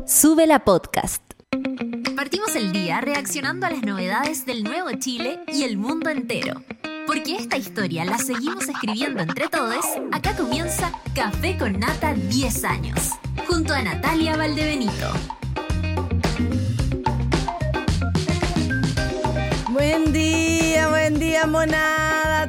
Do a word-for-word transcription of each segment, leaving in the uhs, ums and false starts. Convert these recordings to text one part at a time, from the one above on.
Sube la podcast. Partimos el día reaccionando a las novedades del nuevo Chile y el mundo entero. Porque esta historia la seguimos escribiendo entre todos, acá comienza Café con Nata diez años, junto a Natalia Valdebenito. Buen día, buen día, monada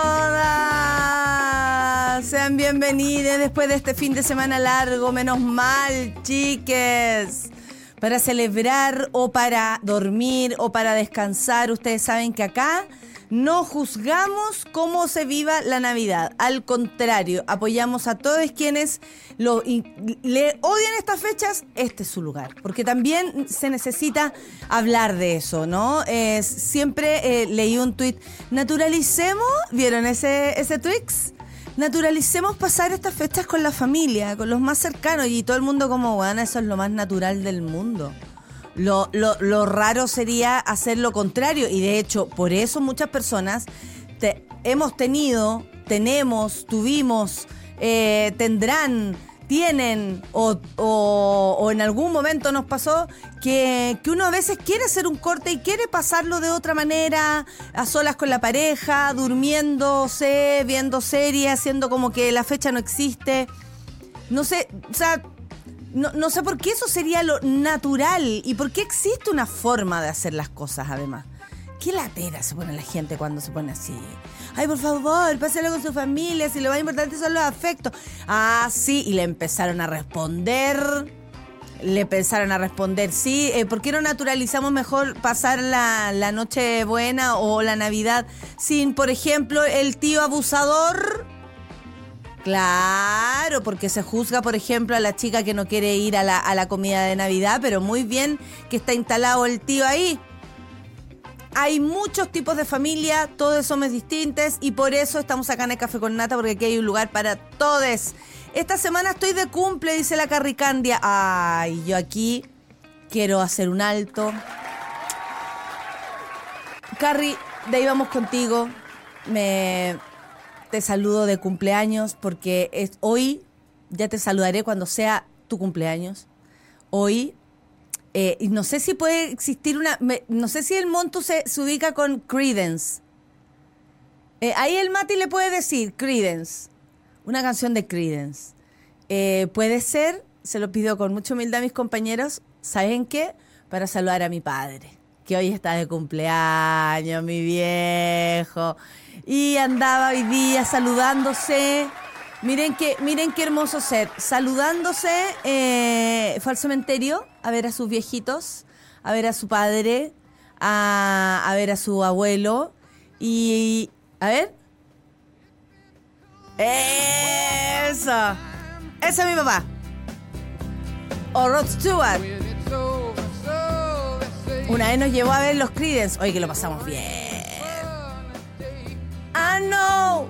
todas. Sean bienvenidos después de este fin de semana largo, menos mal, chiques. Para celebrar o para dormir o para descansar, ustedes saben que acá no juzgamos cómo se viva la Navidad. Al contrario, apoyamos a todos quienes lo, le odian estas fechas. Este es su lugar, porque también se necesita hablar de eso, ¿no? Eh, siempre eh, leí un tuit. Naturalicemos, ¿vieron ese, ese tuit? Naturalicemos pasar estas fechas con la familia, con los más cercanos. Y todo el mundo como, bueno, eso es lo más natural del mundo. Lo, lo, lo raro sería hacer lo contrario, y de hecho, por eso muchas personas te, hemos tenido, tenemos, tuvimos, eh, tendrán, tienen, o, o, o en algún momento nos pasó que, que uno a veces quiere hacer un corte y quiere pasarlo de otra manera, a solas con la pareja, durmiéndose, viendo series, haciendo como que la fecha no existe. No sé, o sea... No, no sé por qué eso sería lo natural y por qué existe una forma de hacer las cosas, además. Qué latera se pone la gente cuando se pone así. Ay, por favor, pásalo con su familia, si lo más importante son los afectos. Ah, sí, y le empezaron a responder. Le empezaron a responder, sí, eh, ¿por qué no naturalizamos mejor pasar la, la Nochebuena o la Navidad sin, por ejemplo, el tío abusador? Claro, porque se juzga, por ejemplo, a la chica que no quiere ir a la, a la comida de Navidad, pero muy bien que está instalado el tío ahí. Hay muchos tipos de familia, todos somos distintos y por eso estamos acá en el Café con Nata, porque aquí hay un lugar para todos. Esta semana estoy de cumple, dice la Carricandia. Ay, yo aquí quiero hacer un alto. Carri, de ahí vamos contigo. Me... Te saludo de cumpleaños porque es hoy, ya te saludaré cuando sea tu cumpleaños. Hoy, eh, y no sé si puede existir una, me, no sé si el Montu se, se ubica con Creedence. Eh, ahí el Mati le puede decir Creedence, una canción de Creedence. Eh, puede ser, se lo pido con mucha humildad a mis compañeros, ¿saben qué? Para saludar a mi padre, que hoy está de cumpleaños, mi viejo. Y andaba hoy día saludándose. Miren qué, miren qué hermoso ser. Saludándose, eh, fue al cementerio a ver a sus viejitos, a ver a su padre, a, a ver a su abuelo. Y, a ver. ¡Eso! Ese es mi papá. O Rod Stewart. Una vez nos llevó a ver los Creedence. Oye, que lo pasamos bien. I know.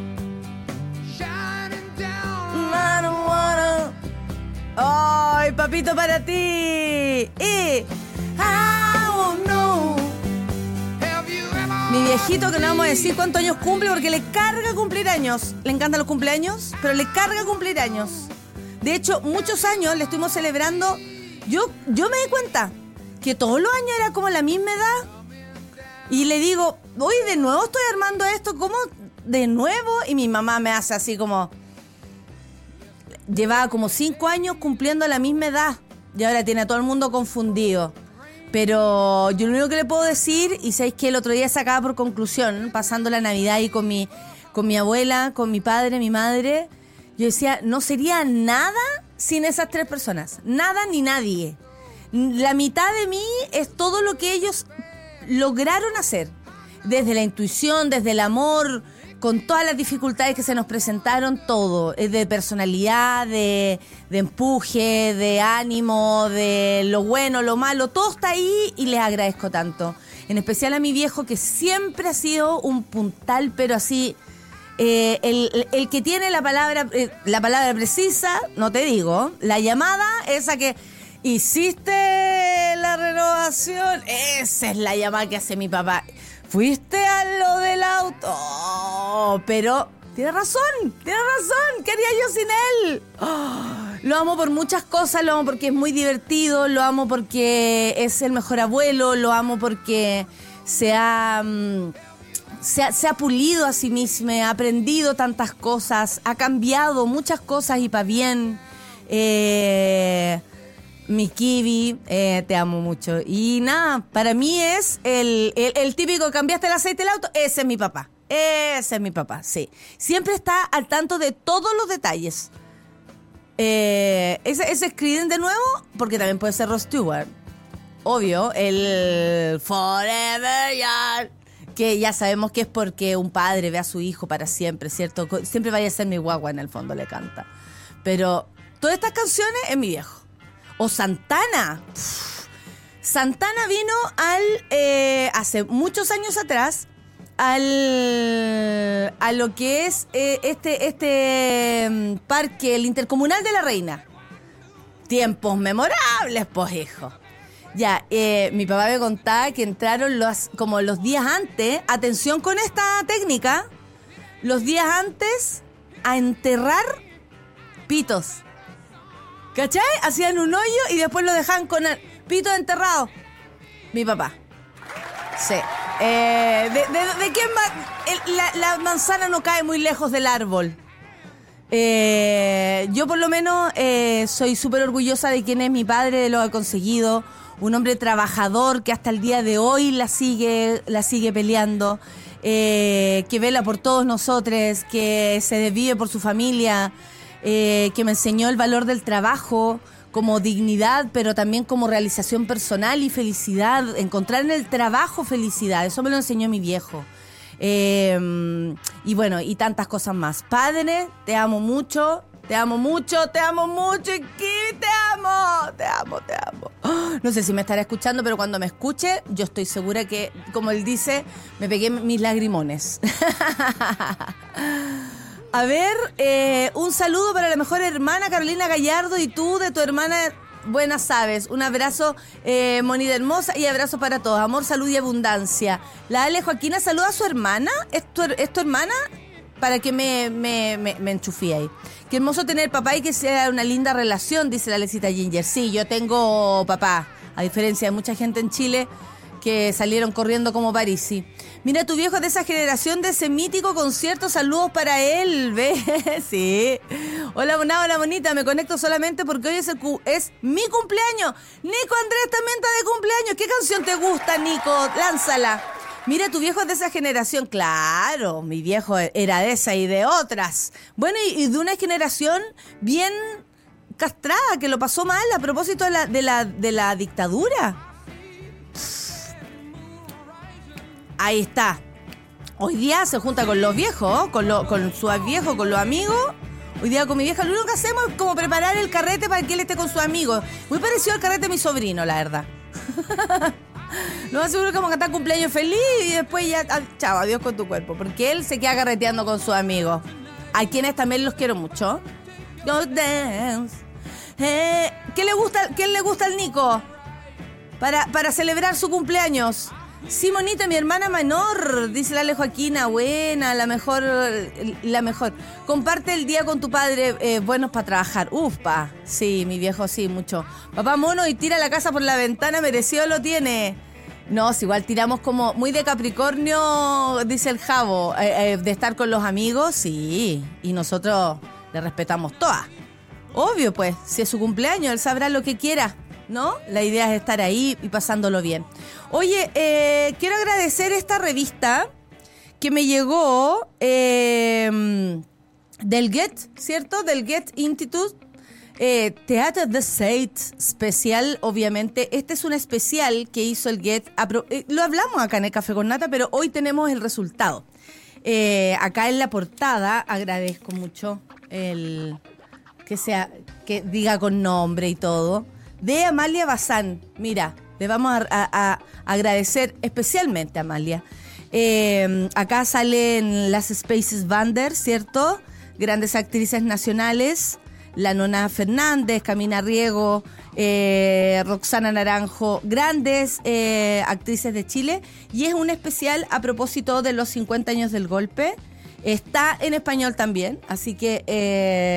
I don't wanna. Ay, papito, para ti. Y I don't know. Mi viejito, que no vamos a decir cuántos años cumple porque le carga cumplir años. Le encantan los cumpleaños, pero le carga cumplir años. De hecho, muchos años le estuvimos celebrando. Yo, yo me di cuenta que todos los años era como la misma edad. Y le digo, hoy de nuevo estoy armando esto, ¿cómo de nuevo? Y mi mamá me hace así como... Llevaba como cinco años cumpliendo la misma edad y ahora tiene a todo el mundo confundido. Pero yo lo único que le puedo decir, y sabéis que el otro día sacaba por conclusión, pasando la Navidad ahí con mi, con mi abuela, con mi padre, mi madre, yo decía, no sería nada sin esas tres personas. Nada ni nadie. La mitad de mí es todo lo que ellos lograron hacer, desde la intuición, desde el amor, con todas las dificultades que se nos presentaron, todo, es de personalidad, de, de empuje, de ánimo, de lo bueno, lo malo, todo está ahí y les agradezco tanto. En especial a mi viejo, que siempre ha sido un puntal, pero así, eh, el, el que tiene la palabra, eh, la palabra precisa, no te digo, la llamada, esa que... ¿Hiciste la renovación? Esa es la llamada que hace mi papá. ¿Fuiste a lo del auto? Oh, pero tiene razón, tiene razón. ¿Qué haría yo sin él? Oh, Lo amo por muchas cosas, lo amo porque es muy divertido, lo amo porque es el mejor abuelo, lo amo porque se ha, um, se ha, se ha pulido a sí mismo, ha aprendido tantas cosas, ha cambiado muchas cosas y para bien. Eh, mi Kiwi, eh, te amo mucho. Y nada, para mí es el, el, el típico cambiaste el aceite del auto, ese es mi papá. Ese es mi papá, sí. Siempre está al tanto de todos los detalles. Eh, ese, ese es Creedence de nuevo, porque también puede ser Rod Stewart. Obvio, el Forever Young, que ya sabemos que es porque un padre ve a su hijo para siempre, ¿cierto? Siempre vaya a ser mi guagua, en el fondo le canta. Pero todas estas canciones es mi viejo. O Santana. Pff. Santana vino al eh, hace muchos años atrás al a lo que es eh, este este um, parque, el Intercomunal de la Reina. Tiempos memorables, pues, hijo. Ya, eh, mi papá me contaba que entraron los, como los días antes, atención con esta técnica, los días antes a enterrar pitos. ¿Cachai? Hacían un hoyo y después lo dejaban con el pito enterrado. Mi papá. Sí. Eh, de, de, ¿De qué ma- la, la manzana no cae muy lejos del árbol? Eh, yo por lo menos eh, soy súper orgullosa de quién es mi padre, de lo que ha conseguido. Un hombre trabajador que hasta el día de hoy la sigue, la sigue peleando, eh, que vela por todos nosotros, que se desvive por su familia, eh, que me enseñó el valor del trabajo como dignidad, pero también como realización personal y felicidad, encontrar en el trabajo felicidad. Eso me lo enseñó mi viejo. Eh, y bueno, y tantas cosas más. Padre, te amo mucho, te amo mucho, te amo mucho, y te amo, te amo, te amo. Oh, no sé si me estará escuchando, pero cuando me escuche, yo estoy segura que, como él dice, me pegué mis lagrimones. A ver, eh, un saludo para la mejor hermana Carolina Gallardo y tú de tu hermana Buenas Sabes. Un abrazo, eh, monita hermosa, y abrazo para todos. Amor, salud y abundancia. La Ale Joaquina saluda a su hermana. ¿Es tu, es tu hermana? Para que me, me, me, me enchufí ahí. Qué hermoso tener papá y que sea una linda relación, dice la Lecita Ginger. Sí, yo tengo papá, a diferencia de mucha gente en Chile que salieron corriendo como Parisi. Mira, tu viejo es de esa generación de ese mítico concierto. Saludos para él, ¿ves? Sí. Hola, bonita, hola, bonita. Me conecto solamente porque hoy es, el cu- es mi cumpleaños. Nico Andrés también está de cumpleaños. ¿Qué canción te gusta, Nico? Lánzala. Mira, tu viejo es de esa generación. Claro, mi viejo era de esa y de otras. Bueno, y, y de una generación bien castrada, que lo pasó mal a propósito de la, de la, de la dictadura. Ahí está. Hoy día se junta con los viejos, con, lo, con sus viejos, con los amigos. Hoy día con mi vieja lo único que hacemos es como preparar el carrete para que él esté con sus amigos. Muy parecido al carrete de mi sobrino, la verdad. Lo más seguro que vamos a cantar cumpleaños feliz y después ya, ah, chao, adiós con tu cuerpo. Porque él se queda carreteando con sus amigos, a quienes también los quiero mucho. Go dance. Eh, ¿qué le gusta, qué le gusta al Nico? Para, para celebrar su cumpleaños. Sí, monita, mi hermana menor, dice la Ale Joaquina, buena, la mejor, la mejor. Comparte el día con tu padre, eh, buenos para trabajar. Uf, pa, sí, mi viejo sí, mucho. Papá mono y tira la casa por la ventana, merecido lo tiene. No, si igual tiramos como muy de Capricornio, dice el Javo, eh, eh, de estar con los amigos, sí, y nosotros le respetamos todas. Obvio, pues, si es su cumpleaños, él sabrá lo que quiera, ¿no? La idea es estar ahí y pasándolo bien. Oye, eh, quiero agradecer esta revista que me llegó eh, del Get, ¿cierto? Del Get Institute. Eh, Theater the State especial, obviamente. Este es un especial que hizo el Get. Apro- eh, lo hablamos acá en el Café con Nata, pero hoy tenemos el resultado. Eh, acá en la portada, agradezco mucho el que sea, que diga con nombre y todo, de Amalia Bazán. Mira, le vamos a, a, a agradecer especialmente a Amalia. Eh, acá salen las Spaces Vander, ¿cierto? Grandes actrices nacionales. La Nona Fernández, Camina Riego, eh, Roxana Naranjo, grandes eh, actrices de Chile. Y es un especial a propósito de los cincuenta años del golpe. Está en español también, así que eh,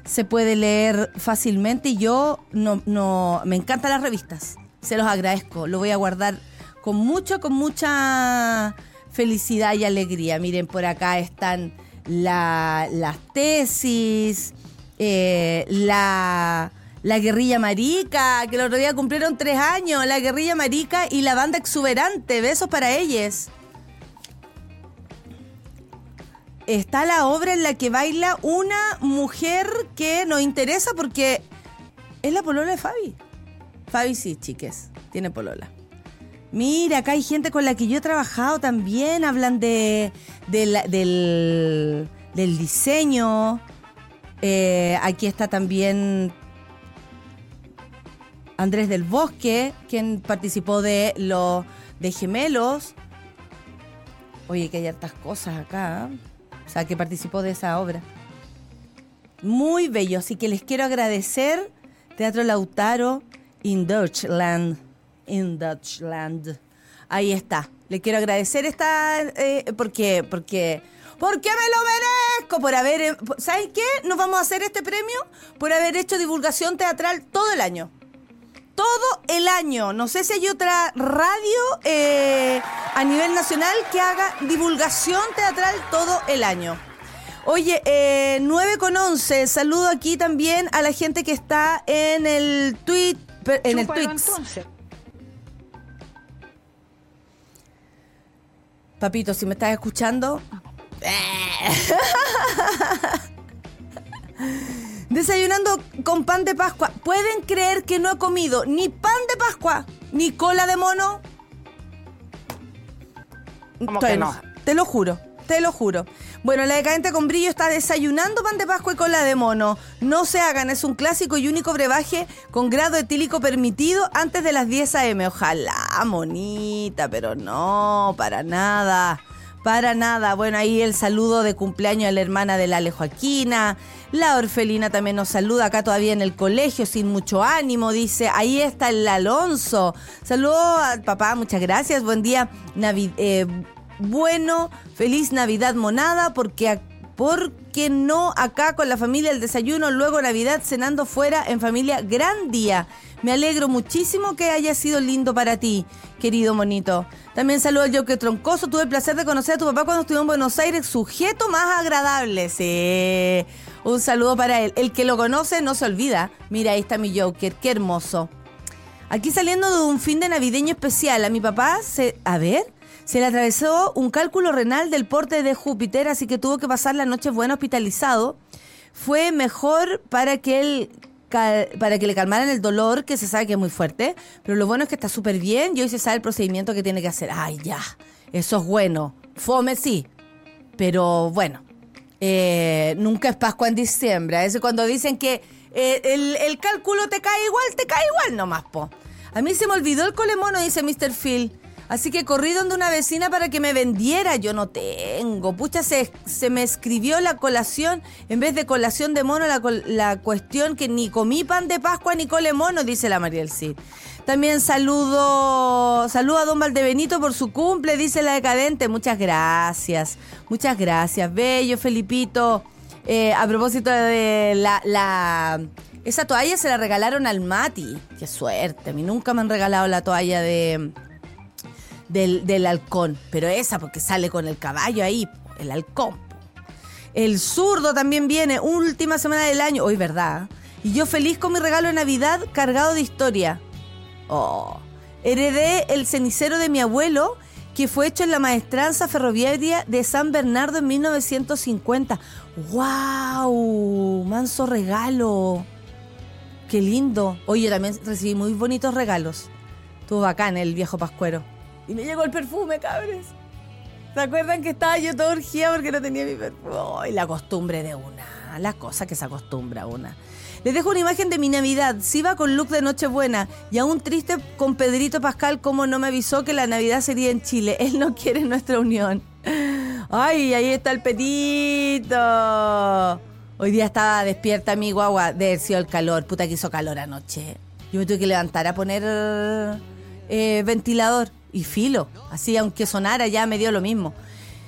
se puede leer fácilmente y yo no, no me encantan las revistas. Se los agradezco. Lo voy a guardar con mucho, con mucha felicidad y alegría. Miren, por acá están la, las tesis, eh, la, la guerrilla marica, que el otro día cumplieron tres años, la guerrilla marica y la banda exuberante. Besos para ellas. Está la obra en la que baila una mujer que nos interesa porque es la polola de Fabi. Fabi sí, chiques, tiene polola. Mira, acá hay gente con la que yo he trabajado también, hablan de, de la, del, del diseño. Eh, aquí está también Andrés del Bosque, quien participó de los de Gemelos. Oye, que hay hartas cosas acá, ¿eh? O sea, que participó de esa obra. Muy bello, así que les quiero agradecer. Teatro Lautaro in Deutschland. In Deutschland. Ahí está. Le quiero agradecer esta... Eh, porque, porque, porque me lo merezco por haber... ¿Saben qué? Nos vamos a hacer este premio por haber hecho divulgación teatral todo el año. Todo el año. No sé si hay otra radio eh, a nivel nacional que haga divulgación teatral todo el año. Oye, eh, nueve con once. Saludo aquí también a la gente que está en el tweet, en el Twix. Papito, si me estás escuchando. Desayunando con pan de Pascua. ¿Pueden creer que no he comido ni pan de Pascua ni cola de mono? ¿Cómo que no? Te lo juro, te lo juro. Bueno, la decadente con brillo está desayunando pan de Pascua y cola de mono. No se hagan, es un clásico y único brebaje con grado etílico permitido antes de las diez a eme. Ojalá, monita, pero no, para nada. Para nada. Bueno, ahí el saludo de cumpleaños a la hermana de la Ale Joaquina. La Orfelina también nos saluda acá todavía en el colegio, sin mucho ánimo, dice. Ahí está el Alonso. Saludos al papá, muchas gracias. Buen día, Navi- eh, bueno, feliz Navidad, monada, porque, porque no acá con la familia el desayuno, luego Navidad cenando fuera en familia, gran día. Me alegro muchísimo que haya sido lindo para ti, querido monito. También saludo al Joker Troncoso. Tuve el placer de conocer a tu papá cuando estuve en Buenos Aires. Sujeto más agradable. Sí. Un saludo para él. El que lo conoce no se olvida. Mira, ahí está mi Joker. Qué hermoso. Aquí saliendo de un fin de navideño especial. A mi papá se... A ver... Se le atravesó un cálculo renal del porte de Júpiter, así que tuvo que pasar la noche buena hospitalizado. Fue mejor para que él... para que le calmaran el dolor, que se sabe que es muy fuerte, pero lo bueno es que está súper bien y hoy se sabe el procedimiento que tiene que hacer. Ay, ya, eso es bueno. Fome sí, pero bueno, eh, nunca es Pascua en diciembre. Es cuando dicen que eh, el, el cálculo te cae igual, te cae igual nomás, po. A mí se me olvidó el colemono, dice mister Phil. Así que corrí donde una vecina para que me vendiera. Yo no tengo. Pucha, se, se me escribió la colación. En vez de colación de mono, la, la cuestión que ni comí pan de Pascua ni cole mono, dice la Mariel Cid. También saludo, saludo a don Valdebenito por su cumple, dice la decadente. Muchas gracias. Muchas gracias. Bello, Felipito. Eh, a propósito de la, la... Esa toalla se la regalaron al Mati. Qué suerte. A mí nunca me han regalado la toalla de... Del, del halcón, pero esa porque sale con el caballo ahí, el halcón. El zurdo también viene, última semana del año, hoy verdad, y yo feliz con mi regalo de Navidad cargado de historia. Oh, heredé el cenicero de mi abuelo, que fue hecho en la maestranza ferroviaria de San Bernardo en mil novecientos cincuenta. ¡Wow! Manso regalo. ¡Qué lindo! Oye, también recibí muy bonitos regalos. Estuvo bacán el viejo pascuero. Y me llegó el perfume, cabres. ¿Se acuerdan que estaba yo toda urgida porque no tenía mi perfume? Oh, y la costumbre de una. La cosa que se acostumbra una. Les dejo una imagen de mi Navidad. Sí va con look de Nochebuena. Y aún triste con Pedrito Pascal, como no me avisó que la Navidad sería en Chile. Él no quiere nuestra unión. Ay, ahí está el Petito. Hoy día estaba despierta mi guagua. Debe haber sido el calor. Puta que hizo calor anoche. Yo me tuve que levantar a poner eh, ventilador. Y filo, así aunque sonara ya me dio lo mismo.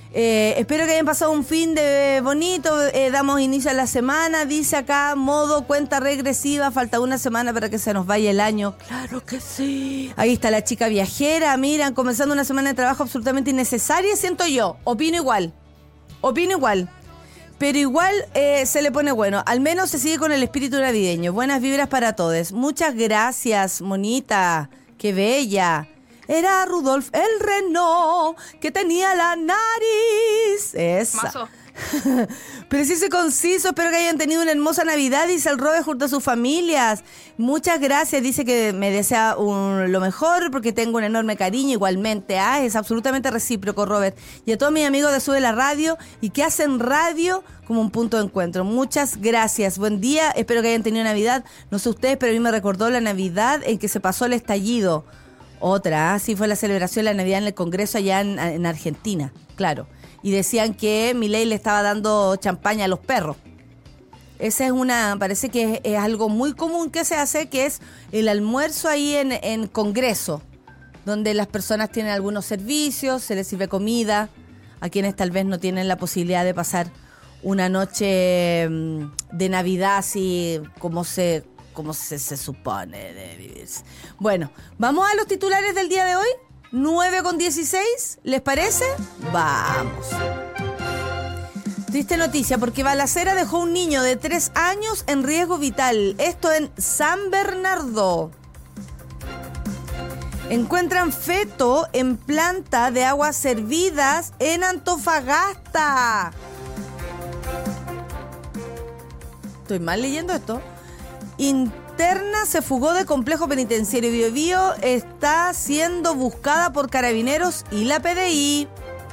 Eh, espero que hayan pasado un fin de bonito. Eh, damos inicio a la semana. Dice acá, modo cuenta regresiva. Falta una semana para que se nos vaya el año. Claro que sí. Ahí está la chica viajera. Miran, comenzando una semana de trabajo absolutamente innecesaria, siento yo. Opino igual. Opino igual. Pero igual eh, se le pone bueno. Al menos se sigue con el espíritu navideño. Buenas vibras para todos. Muchas gracias, monita. Qué bella. Era Rudolf el Reno, que tenía la nariz. Esa. Mazo. Preciso y conciso, espero que hayan tenido una hermosa Navidad, dice el Robert junto a sus familias. Muchas gracias, dice que me desea un, lo mejor porque tengo un enorme cariño igualmente. Ah, es absolutamente recíproco, Robert. Y a todos mis amigos de Sube la Radio y que hacen radio como un punto de encuentro. Muchas gracias, buen día, espero que hayan tenido Navidad. No sé ustedes, pero a mí me recordó la Navidad en que se pasó el estallido. Otra, ¿ah? Sí, fue la celebración de la Navidad en el Congreso allá en, en Argentina, claro. Y decían que Milei le estaba dando champaña a los perros. Esa es una, parece que es, es algo muy común que se hace, que es el almuerzo ahí en, en Congreso, donde las personas tienen algunos servicios, se les sirve comida, a quienes tal vez no tienen la posibilidad de pasar una noche de Navidad así como se, como se, se supone de vivirse. Bueno, ¿vamos a los titulares del día de hoy? nueve con dieciséis, ¿les parece? Vamos. Triste noticia porque balacera dejó un niño de tres años en riesgo vital. Esto en San Bernardo. Encuentran feto en planta de aguas servidas en Antofagasta. ¿Estoy mal leyendo esto? Interna se fugó de complejo penitenciario. Bio Bio está siendo buscada por carabineros y la P D I.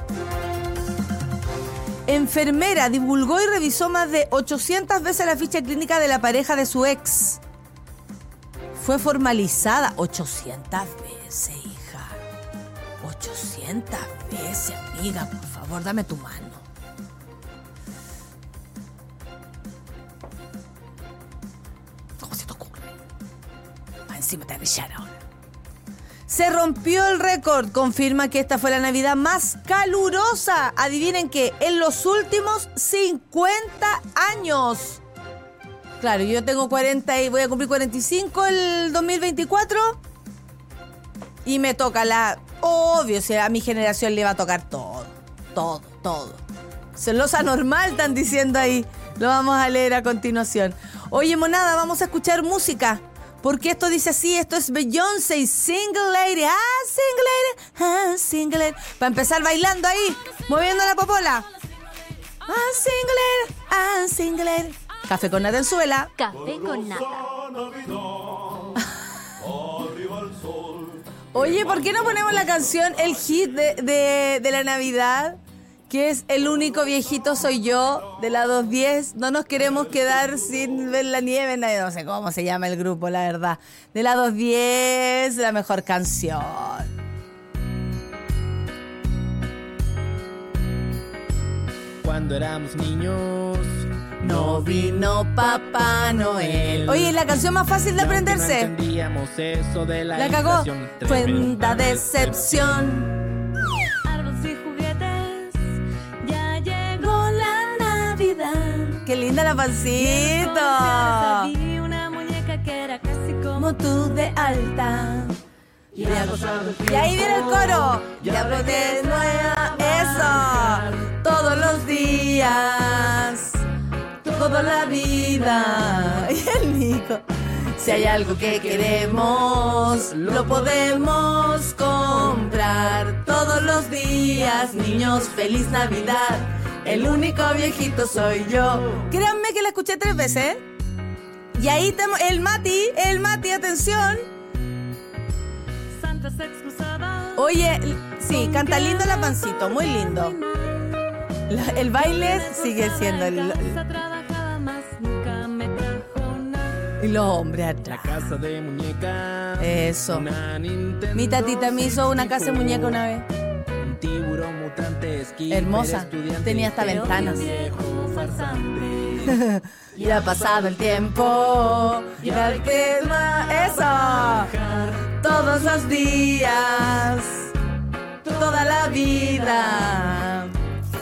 Enfermera divulgó y revisó más de ochocientas veces la ficha clínica de la pareja de su ex. Fue formalizada ochocientas veces, hija. ochocientas veces, amiga, por favor, dame tu mano. ¿Cómo se te ocurre? Más encima te avillar ahora. Se rompió el récord. Confirma que esta fue la Navidad más calurosa. Adivinen qué, en los últimos cincuenta años. Claro, yo tengo cuarenta y voy a cumplir cuarenta y cinco el dos mil veinticuatro. Y me toca la... Obvio, o sea, a mi generación le va a tocar todo. Todo, todo. Celosa normal, están diciendo ahí. Lo vamos a leer a continuación. Oye, monada, vamos a escuchar música. Porque esto dice así, esto es Beyoncé y Single Lady. Ah, Single Lady, ah, Single Lady. Para empezar bailando ahí, moviendo la popola. Ah, Single Lady, ah, Single Lady. Café con nata en suela. Café con nata. Oye, ¿por qué no ponemos la canción, el hit de, de, de la Navidad? Que es El único viejito soy yo, de la dos diez. No nos queremos quedar sin ver la nieve. No sé cómo se llama el grupo, la verdad. De la dos diez, la mejor canción. Cuando éramos niños, no vino Papá Noel. Oye, la canción más fácil de aprenderse. No entendíamos eso de la, la cagó. inflación. Cuenta decepción. Qué linda la pancito. Vi una muñeca que era casi Como tú de alta. Y, y ahí viene el coro. Ya porque nueva. Eso. Todos los días. Toda la vida. Y el Nico. Si hay algo que queremos, lo podemos comprar. Todos los días, niños, feliz Navidad. El único viejito soy yo. Créanme que la escuché tres veces, ¿eh? Y ahí tenemos el Mati, el Mati, atención. Santa se excusaba. Oye, sí, canta lindo la pancito, muy lindo. La, el baile sigue siendo el... el y los hombres atrás. La casa de muñeca. Eso. Una Nintendo Mi tatita me hizo una casa de muñeca una vez. Un tiburón mutante, skipper, Hermosa. estudiante, Tenía hasta ventanas. viejo farsante. Y ha pasado el tiempo. Y al que más. Eso. Todos los días. Toda la vida.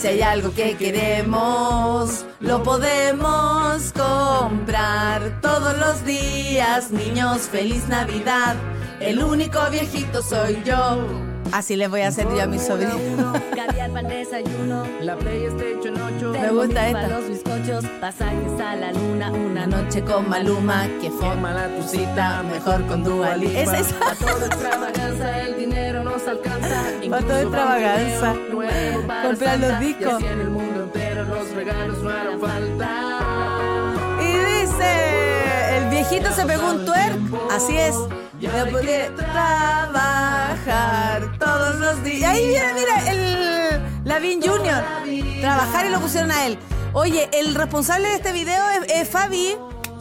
Si hay algo que queremos, lo podemos comprar todos los días. Niños, feliz Navidad. El único viejito soy yo. Así les voy a hacer yo a mis sobrinos. Caviar para el desayuno. La PlayStation ocho. Me gusta esta. Para los bizcochos, pasajes a la luna. Una Una noche con Maluma, que fue Quémala tu cita, mejor con Dua Lipa. Es Es esa. Para toda extravaganza, el dinero nos alcanza. Para toda extravaganza. Comprar los discos. Y así en el mundo entero los regalos no harán falta. Y dice, el viejito se pegó un twerk. Así es. No pude trabajar todos los días. Ahí viene, mira, el Lavín Junior Trabajar y lo pusieron a él. Oye, el responsable de este video es, es Fabi.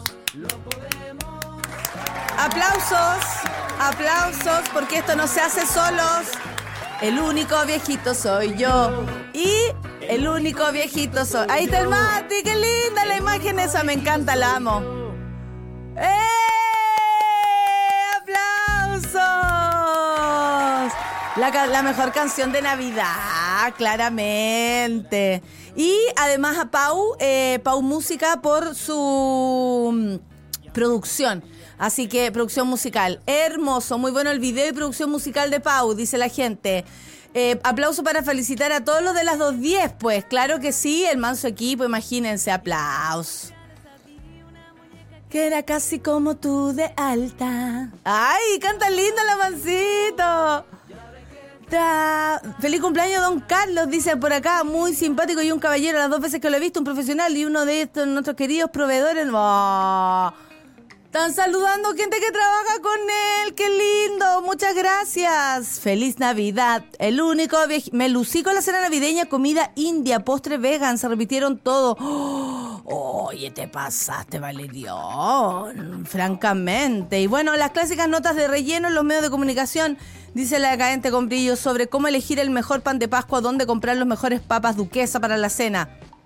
Aplausos, aplausos, porque esto no se hace solos. El único viejito soy yo. Y el único viejito soy... Ahí está el Mati, qué linda la imagen esa, me encanta, la amo. ¡Eh! ¡Aplausos! La, ca- la mejor canción de Navidad, claramente. Y además a Pau, eh, Pau Música por su mm, producción. Así que producción musical. Hermoso, muy bueno el video y producción musical de Pau, dice la gente. Eh, aplauso para felicitar a todos los de las dos diez, pues. Claro que sí, el manso equipo, imagínense, aplausos. Que era casi como tú de alta. ¡Ay, canta linda la mancito! Tra... Feliz cumpleaños, don Carlos, dice por acá, muy simpático y un caballero, las dos veces que lo he visto, un profesional y uno de estos nuestros queridos proveedores. ¡Oh! Están saludando gente que trabaja con él, qué lindo, muchas gracias. Feliz Navidad, el único viej... Me lucí con la cena navideña, comida india, postre vegan, se repitieron todo. Oh, oye, te pasaste, Valerión, francamente. Y bueno, las clásicas notas de relleno en los medios de comunicación. Dice la decadente con brillo sobre cómo elegir el mejor pan de Pascua, dónde comprar los mejores papas duquesa para la cena.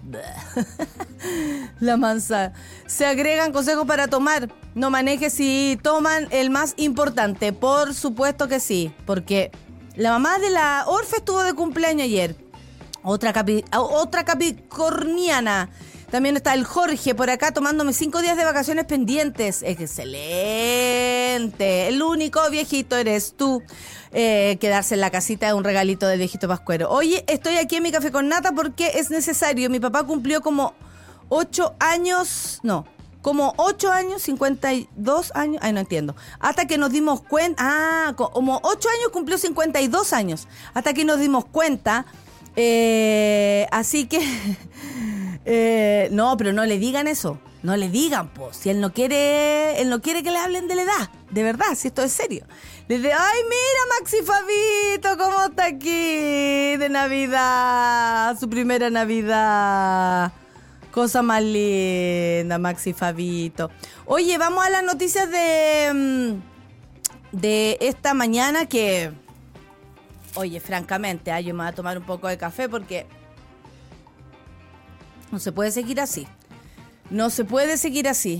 La mansa. Se agregan consejos para tomar. No manejes si toman el más importante. Por supuesto que sí, porque la mamá de la Orfe estuvo de cumpleaños ayer. Otra, capi, otra capricorniana. También está el Jorge por acá tomándome cinco días de vacaciones pendientes. Excelente. El único viejito eres tú. Eh, quedarse en la casita es un regalito del viejito pascuero. Oye, estoy aquí en mi café con nata porque es necesario. Mi papá cumplió como ocho años, no, como ocho años, cincuenta y dos años, ay, no entiendo. Hasta que nos dimos cuenta, ah, como ocho años cumplió cincuenta y dos años. Hasta que nos dimos cuenta, eh, así que, eh, no, pero no le digan eso. No le digan, pues, si él no quiere, él no quiere que le hablen de la edad, de verdad, si esto es serio. Le dice, ay, mira, Maxi Fabito, cómo está aquí de Navidad, su primera Navidad. Cosa más linda, Maxi Fabito. Oye, vamos a las noticias de, de esta mañana que, oye, francamente, ah, yo me voy a tomar un poco de café porque no se puede seguir así. No se puede seguir así.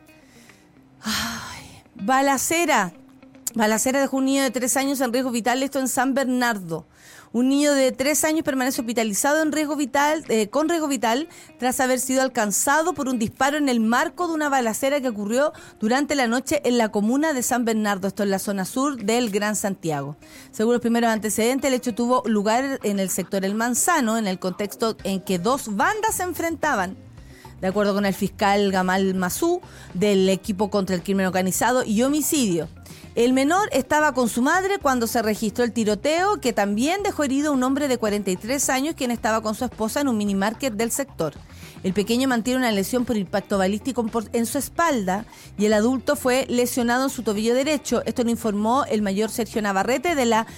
Ay, balacera. Balacera dejó un niño de tres años en riesgo vital, esto en San Bernardo. Un niño de tres años permanece hospitalizado en riesgo vital, eh, con riesgo vital tras haber sido alcanzado por un disparo en el marco de una balacera que ocurrió durante la noche en la comuna de San Bernardo, esto en la zona sur del Gran Santiago. Según los primeros antecedentes, el hecho tuvo lugar en el sector El Manzano, en el contexto en que dos bandas se enfrentaban. De acuerdo con el fiscal Gamal Mazú, del equipo contra el crimen organizado y homicidio. El menor estaba con su madre cuando se registró el tiroteo, que también dejó herido a un hombre de cuarenta y tres años, quien estaba con su esposa en un minimarket del sector. El pequeño mantiene una lesión por impacto balístico en su espalda y el adulto fue lesionado en su tobillo derecho. Esto lo informó el mayor Sergio Navarrete de la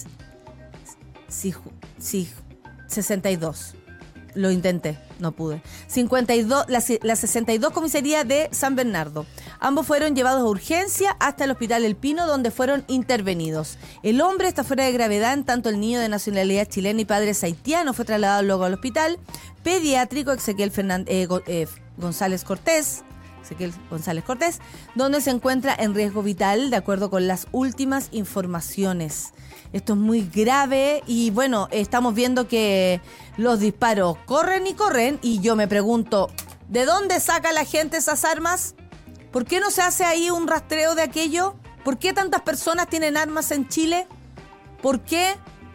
sesenta y dos. Lo intenté, no pude. cincuenta y dos, la, la sesenta y dos comisaría de San Bernardo. Ambos fueron llevados a urgencia hasta el Hospital El Pino, donde fueron intervenidos. El hombre está fuera de gravedad, en tanto el niño de nacionalidad chilena y padres haitianos fue trasladado luego al hospital pediátrico Ezequiel Fernández, eh, eh, González Cortés, Ezequiel González Cortés, donde se encuentra en riesgo vital de acuerdo con las últimas informaciones. Esto es muy grave y bueno, estamos viendo que los disparos corren y corren y yo me pregunto, ¿de dónde saca la gente esas armas? ¿Por qué no se hace ahí un rastreo de aquello? ¿Por qué tantas personas tienen armas en Chile? ¿Por qué?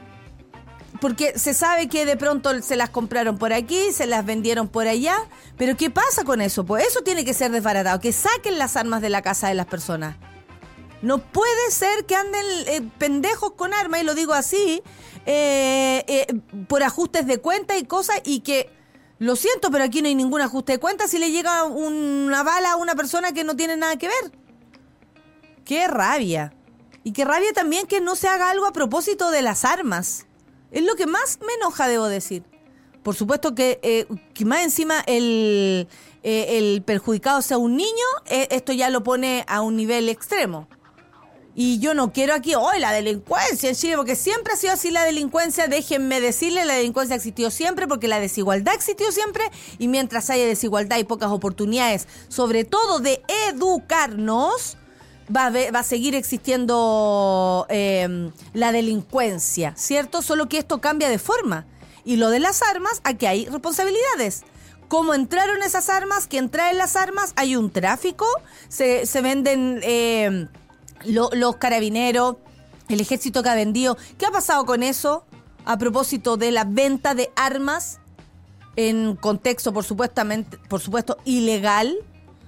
Porque se sabe que de pronto se las compraron por aquí, se las vendieron por allá, pero ¿qué pasa con eso? Pues eso tiene que ser desbaratado, que saquen las armas de la casa de las personas. No puede ser que anden eh, pendejos con armas, y lo digo así, eh, eh, por ajustes de cuenta y cosas, y que, lo siento, pero aquí no hay ningún ajuste de cuenta si le llega una bala a una persona que no tiene nada que ver. ¡Qué rabia! Y qué rabia también que no se haga algo a propósito de las armas. Es lo que más me enoja, debo decir. Por supuesto que, eh, que más encima el, eh, el perjudicado sea un niño, eh, esto ya lo pone a un nivel extremo. Y yo no quiero aquí, hoy la delincuencia en Chile, porque siempre ha sido así la delincuencia. Déjenme decirle, la delincuencia existió siempre porque la desigualdad existió siempre. Y mientras haya desigualdad y pocas oportunidades, sobre todo de educarnos, Va a, ver, va a seguir existiendo eh, la delincuencia, ¿cierto? Solo que esto cambia de forma. Y lo de las armas, aquí hay responsabilidades. ¿Cómo entraron esas armas? ¿Quién trae las armas? Hay un tráfico, se, se venden eh, lo, los carabineros, el ejército que ha vendido. ¿Qué ha pasado con eso? A propósito de la venta de armas en contexto, por supuestamente, por supuesto, ilegal.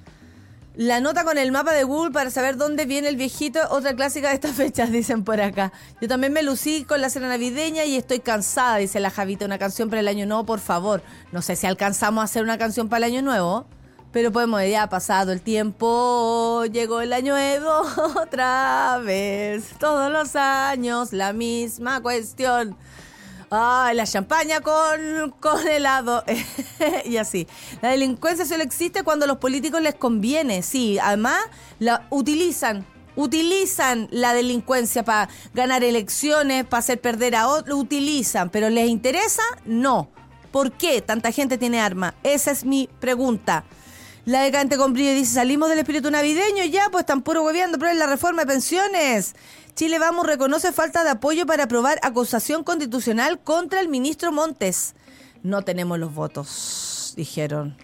La nota con el mapa de Google para saber dónde viene el viejito, otra clásica de estas fechas, dicen por acá. Yo también me lucí con la cena navideña y estoy cansada, dice la Javita. Una canción para el año nuevo, por favor. No sé si alcanzamos a hacer una canción para el año nuevo, pero podemos, ya ha pasado el tiempo, llegó el año nuevo otra vez. Todos los años la misma cuestión. Ay, la champaña con, con helado y así. La delincuencia solo existe cuando a los políticos les conviene, sí. Además, la utilizan, utilizan la delincuencia para ganar elecciones, para hacer perder a otros, lo utilizan, pero ¿les interesa? No. ¿Por qué tanta gente tiene armas? Esa es mi pregunta. La decadente con brillo dice, salimos del espíritu navideño ya, pues están puro hueveando, pero es la reforma de pensiones. Chile Vamos reconoce falta de apoyo para aprobar acusación constitucional contra el ministro Montes. No tenemos los votos, dijeron.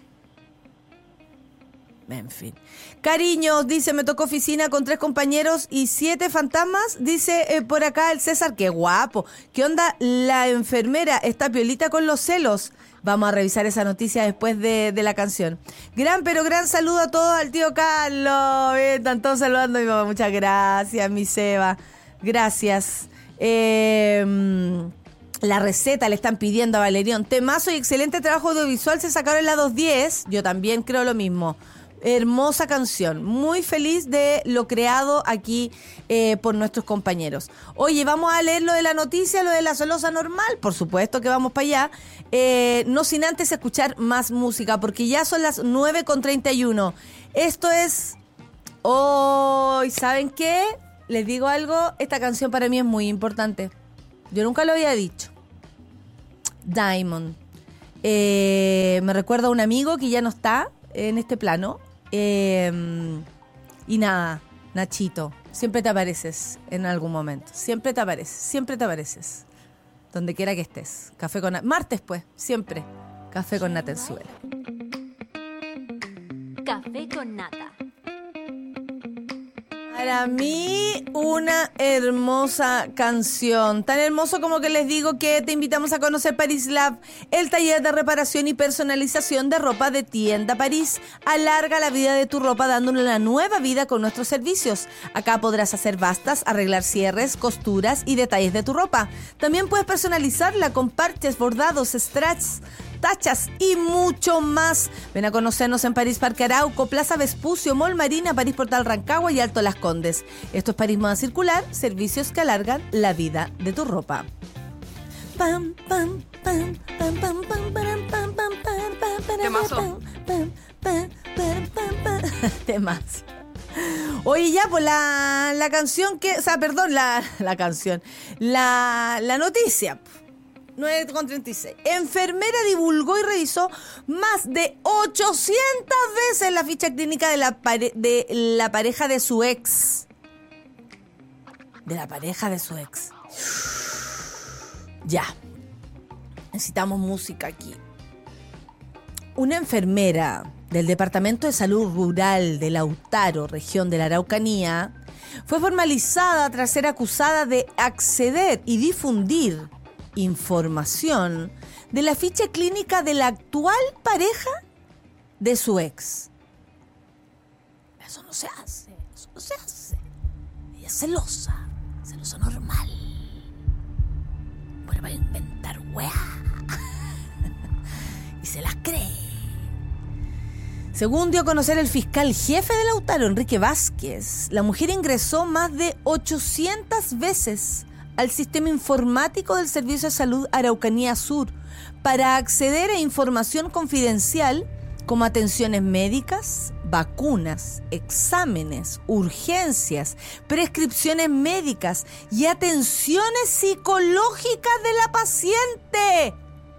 En fin. Cariños, dice, me tocó oficina con tres compañeros y siete fantasmas. Dice eh, por acá el César, qué guapo. ¿Qué onda? La enfermera está piolita con los celos. Vamos a revisar esa noticia después de, de la canción. Gran, pero gran saludo a todos, al tío Carlos. Eh, están todos saludando a mi mamá. Muchas gracias, mi Seba. Gracias. Eh, la receta le están pidiendo a Valerión. Temazo y excelente trabajo audiovisual. Se sacaron la dos diez. Yo también creo lo mismo. Hermosa canción, muy feliz de lo creado aquí eh, por nuestros compañeros. Oye, vamos a leer lo de la noticia, lo de la Solosa normal, por supuesto que vamos para allá, eh, no sin antes escuchar más música, porque ya son las nueve con treinta y uno. Esto es... Hoy, oh, ¿saben qué? Les digo algo, esta canción para mí es muy importante. Yo nunca lo había dicho. Diamond. Eh, me recuerda a un amigo que ya no está en este plano. Eh, y nada, Nachito, siempre te apareces en algún momento. Siempre te apareces, siempre te apareces. Donde quiera que estés. Café con Nata. Martes, pues, siempre. Café con Nata en Suela. Café con Nata. Para mí, una hermosa canción. Tan hermoso como que les digo que te invitamos a conocer Paris Lab, el taller de reparación y personalización de ropa de Tienda París. Alarga la vida de tu ropa dándole una nueva vida con nuestros servicios. Acá podrás hacer bastas, arreglar cierres, costuras y detalles de tu ropa. También puedes personalizarla con parches, bordados, straps, tachas y mucho más. Ven a conocernos en París Parque Arauco, Plaza Vespucio, Mall Marina, París Portal Rancagua y Alto Las Condes. Esto es París Moda Circular, servicios que alargan la vida de tu ropa. Pam, pam, pam, pam, pam, pam, pam, pam, pam, pam, Temazo. pam, pam, pam, pam. Temazo. Oye, ya, pues la, la canción que... O sea, perdón, la, la canción. La, la noticia. nueve con treinta y seis. Enfermera divulgó y revisó más de ochocientas veces la ficha clínica de la, pare- de la pareja de su ex. De la pareja de su ex. Ya. Necesitamos música aquí. Una enfermera del Departamento de Salud Rural de Lautaro, región de la Araucanía, fue formalizada tras ser acusada de acceder y difundir información de la ficha clínica de la actual pareja de su ex. Eso no se hace, eso no se hace. Ella es celosa, celosa normal. Bueno, va a inventar weá. Y se las cree. Según dio a conocer el fiscal jefe de Lautaro, Enrique Vázquez, la mujer ingresó más de ochocientas veces al sistema informático del Servicio de Salud Araucanía Sur para acceder a información confidencial como atenciones médicas, vacunas, exámenes, urgencias, prescripciones médicas y atenciones psicológicas de la paciente.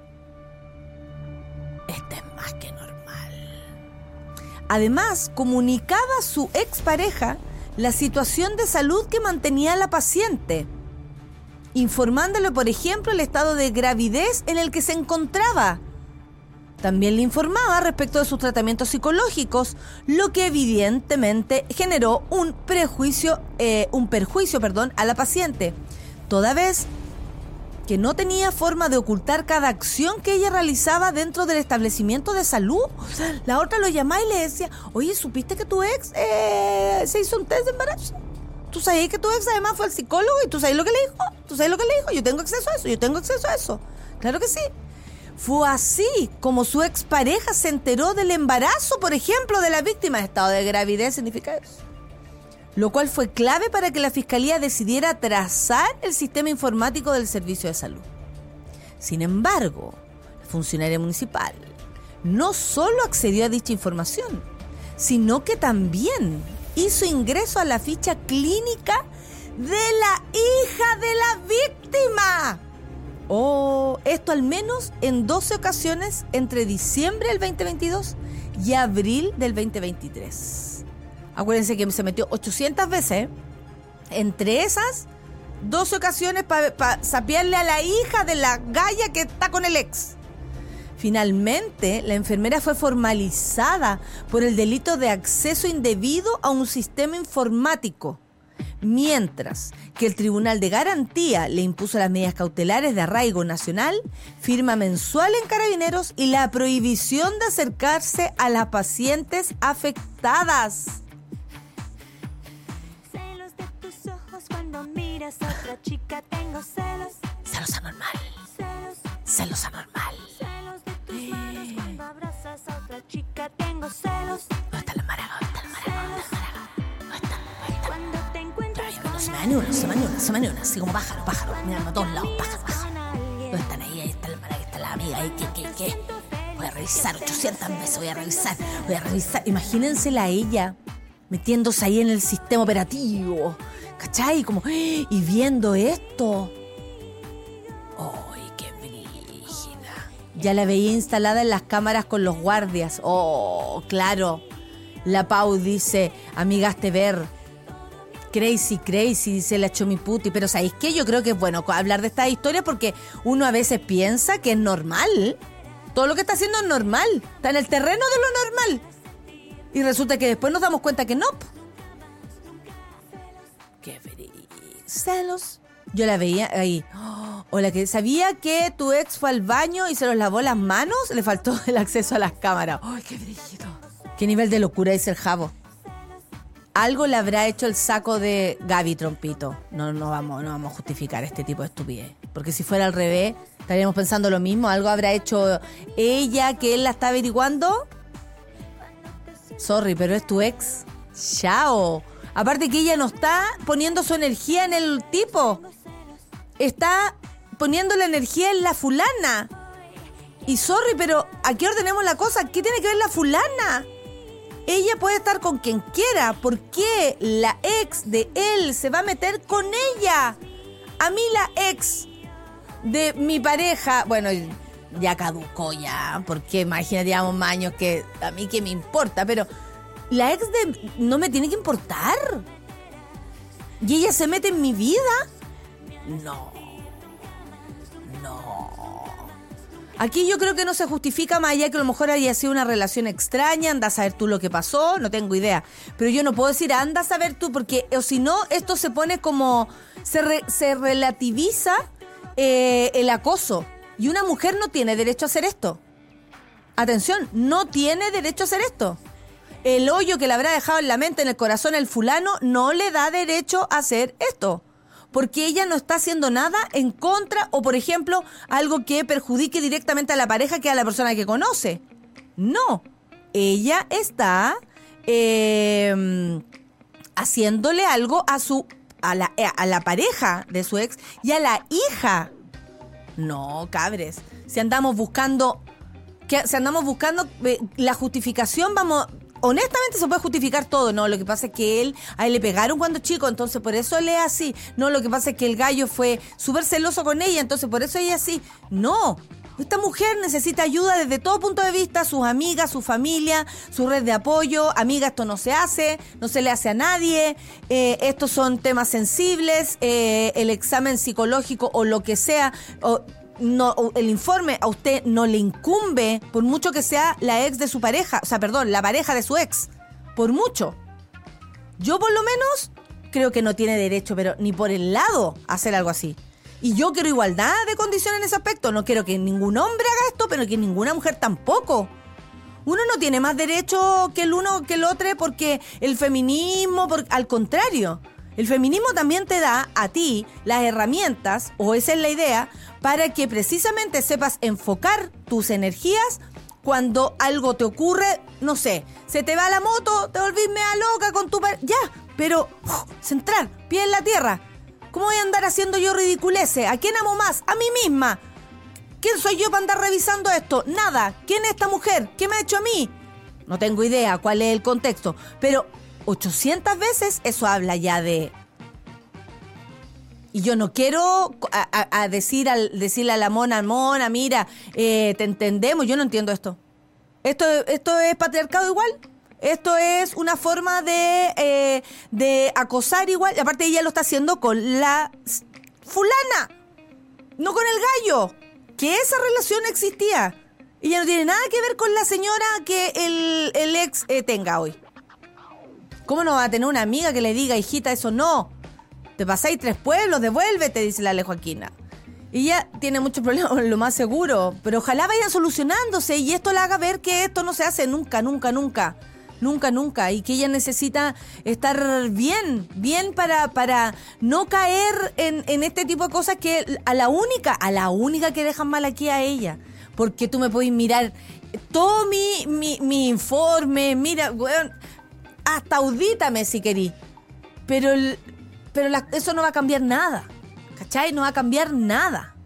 Esto es más que normal. Además, comunicaba a su expareja la situación de salud que mantenía la paciente, informándole, por ejemplo, el estado de gravidez en el que se encontraba. También le informaba respecto de sus tratamientos psicológicos, lo que evidentemente generó un prejuicio, eh, un perjuicio, perdón, a la paciente, toda vez que no tenía forma de ocultar cada acción que ella realizaba dentro del establecimiento de salud. La otra lo llamaba y le decía, oye, ¿supiste que tu ex eh, se hizo un test de embarazo? ¿Tú sabías que tu ex además fue al psicólogo y tú sabes lo que le dijo? ¿Tú sabes lo que le dijo? Yo tengo acceso a eso, yo tengo acceso a eso. Claro que sí. Fue así como su expareja se enteró del embarazo, por ejemplo, de la víctima. Estado de gravidez significa eso. Lo cual fue clave para que la Fiscalía decidiera trazar el sistema informático del Servicio de Salud. Sin embargo, la funcionaria municipal no solo accedió a dicha información, sino que también hizo ingreso a la ficha clínica de la hija de la víctima. Oh, esto al menos en doce ocasiones entre diciembre del veinte veintidós y abril del veinte veintitrés. Acuérdense que se metió ochocientas veces, ¿eh? Entre esas, doce ocasiones para pa sapearle a la hija de la galla que está con el ex. Finalmente, la enfermera fue formalizada por el delito de acceso indebido a un sistema informático, mientras que el Tribunal de Garantía le impuso las medidas cautelares de arraigo nacional, firma mensual en Carabineros y la prohibición de acercarse a las pacientes afectadas. Miras a otra chica, tengo celos. Celos anormal. Celos. Celos anormal. Celos de tus manos cuando abrazas a otra chica, tengo celos. ¿Dónde está la maraga? ¿Dónde está la maraga? ¿Dónde está la maraga? ¿Dónde está? ¿Dónde está? Cuando te encuentras Ay, con no se me da ni una, se me da ni una, se me da ni una. Así como pájaro, pájaro. Mirando a todos lados, pájaro, pájaro. ¿Dónde están ahí? Ahí está la maraga, ahí está la amiga. Ahí, ¿qué, qué, qué? Voy a revisar ochocientas veces, voy a revisar, voy a revisar. Imagínensela a ella metiéndose ahí en el sistema operativo. ¿Cachai? Como, y viendo esto. ¡Ay, qué brígida! Ya la veía instalada en las cámaras con los guardias. ¡Oh, claro! La Pau dice, amigaste ver. Crazy, crazy, dice la Chomiputi. Pero ¿sabéis qué? Yo creo que es bueno hablar de esta historia porque uno a veces piensa que es normal. Todo lo que está haciendo es normal. Está en el terreno de lo normal. Y resulta que después nos damos cuenta que no. Qué feliz. Celos. Yo la veía ahí. Oh, o la que sabía que tu ex fue al baño y se los lavó las manos, le faltó el acceso a las cámaras. ¡Ay, qué brígido! Qué nivel de locura dice el Javo. Algo le habrá hecho el saco de Gaby Trompito. No, no vamos, no vamos a justificar este tipo de estupidez. Porque si fuera al revés, estaríamos pensando lo mismo. Algo habrá hecho ella que él la está averiguando. Sorry, pero es tu ex. Chao. Aparte que ella no está poniendo su energía en el tipo. Está poniendo la energía en la fulana. Y sorry, pero ¿a qué ordenemos la cosa? ¿Qué tiene que ver la fulana? Ella puede estar con quien quiera. ¿Por qué la ex de él se va a meter con ella? A mí la ex de mi pareja, bueno, ya caducó ya, porque imagínate, llevamos más años que a mí que me importa, pero la ex de no me tiene que importar. ¿Y ella se mete en mi vida? No. No. Aquí yo creo que no se justifica más allá que a lo mejor haya sido una relación extraña, anda a saber tú lo que pasó, no tengo idea. Pero yo no puedo decir, anda a saber tú, porque o si no, esto se pone como, se, re, se relativiza eh, el acoso. Y una mujer no tiene derecho a hacer esto. Atención, no tiene derecho a hacer esto. El hoyo que le habrá dejado en la mente, en el corazón, el fulano, no le da derecho a hacer esto. Porque ella no está haciendo nada en contra o, por ejemplo, algo que perjudique directamente a la pareja que a la persona que conoce. No. Ella está eh, haciéndole algo a su a la, a la pareja de su ex y a la hija. No, cabres. Si andamos buscando, que, si andamos buscando eh, la justificación, vamos... Honestamente se puede justificar todo. No, lo que pasa es que él, a él le pegaron cuando chico, entonces por eso él es así. No, lo que pasa es que el gallo fue súper celoso con ella, entonces por eso ella es así. No, esta mujer necesita ayuda desde todo punto de vista, sus amigas, su familia, su red de apoyo. Amiga, esto no se hace, no se le hace a nadie, eh, estos son temas sensibles, eh, el examen psicológico o lo que sea... O, no, el informe a usted no le incumbe, por mucho que sea la ex de su pareja, o sea, perdón, la pareja de su ex, por mucho. Yo por lo menos creo que no tiene derecho, pero ni por el lado, a hacer algo así. Y yo quiero igualdad de condiciones en ese aspecto. No quiero que ningún hombre haga esto, pero que ninguna mujer tampoco. Uno no tiene más derecho que el uno que el otro porque el feminismo, por, al contrario. El feminismo también te da a ti las herramientas, o esa es la idea, para que precisamente sepas enfocar tus energías cuando algo te ocurre, no sé, se te va la moto, te volvís media loca con tu pareja, ya, pero uf, centrar, pie en la tierra. ¿Cómo voy a andar haciendo yo ridiculeces? ¿A quién amo más? A mí misma. ¿Quién soy yo para andar revisando esto? Nada. ¿Quién es esta mujer? ¿Qué me ha hecho a mí? No tengo idea cuál es el contexto, pero ochocientas veces eso habla ya de... Y yo no quiero a, a, a decir al, decirle a la mona, mona, mira, eh, te entendemos, yo no entiendo esto. Esto, esto es patriarcado igual, esto es una forma de, eh, de acosar igual, y aparte ella lo está haciendo con la fulana, no con el gallo, que esa relación existía. Ella no tiene nada que ver con la señora que el, el ex eh, tenga hoy. ¿Cómo no va a tener una amiga que le diga, hijita, eso no? Te pasáis tres pueblos, devuélvete, dice la Ale Joaquina. Y ella tiene muchos problemas, lo más seguro. Pero ojalá vayan solucionándose y esto la haga ver que esto no se hace nunca, nunca, nunca. Nunca, nunca. Y que ella necesita estar bien, bien para, para no caer en, en este tipo de cosas que a la única, a la única que dejan mal aquí a ella. Porque tú me podés mirar todo mi, mi, mi informe, mira, bueno, hasta audítame si querís. Pero el... Pero la, eso no va a cambiar nada, ¿cachai? No va a cambiar nada.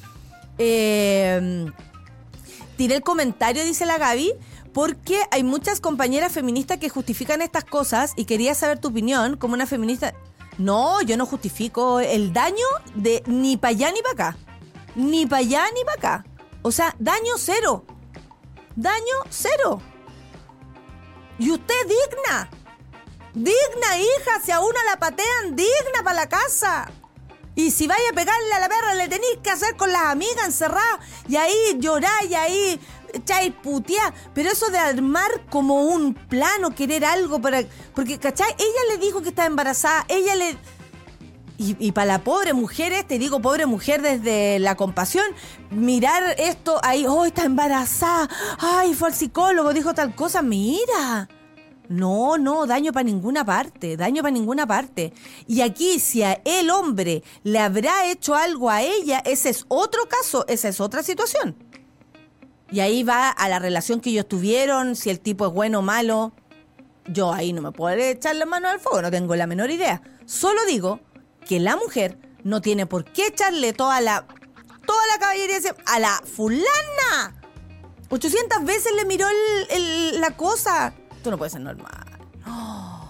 Eh, tiré el comentario, dice la Gaby, porque hay muchas compañeras feministas que justifican estas cosas y quería saber tu opinión como una feminista. No, yo no justifico el daño de ni para allá ni para acá. Ni para allá ni para acá. O sea, daño cero. Daño cero. Y usted digna. Digna, hija, si a una la patean, digna para la casa. Y si vaya a pegarle a la perra, le tenéis que hacer con las amigas encerradas. Y ahí llorar, y ahí echáis putear. Pero eso de armar como un plano, querer algo para... Porque, ¿cachai? Ella le dijo que estaba embarazada, ella le... Y, y para la pobre mujer, te digo pobre mujer desde la compasión, mirar esto ahí, oh, está embarazada, ay, fue al psicólogo, dijo tal cosa, mira... No, no, daño para ninguna parte, daño para ninguna parte. Y aquí, si a el hombre le habrá hecho algo a ella, ese es otro caso, esa es otra situación. Y ahí va a la relación que ellos tuvieron, si el tipo es bueno o malo. Yo ahí no me puedo echar la mano al fuego, no tengo la menor idea. Solo digo que la mujer no tiene por qué echarle toda la, toda la caballería a la fulana. ochocientas veces le miró el, el, la cosa. Esto no puede ser normal. No.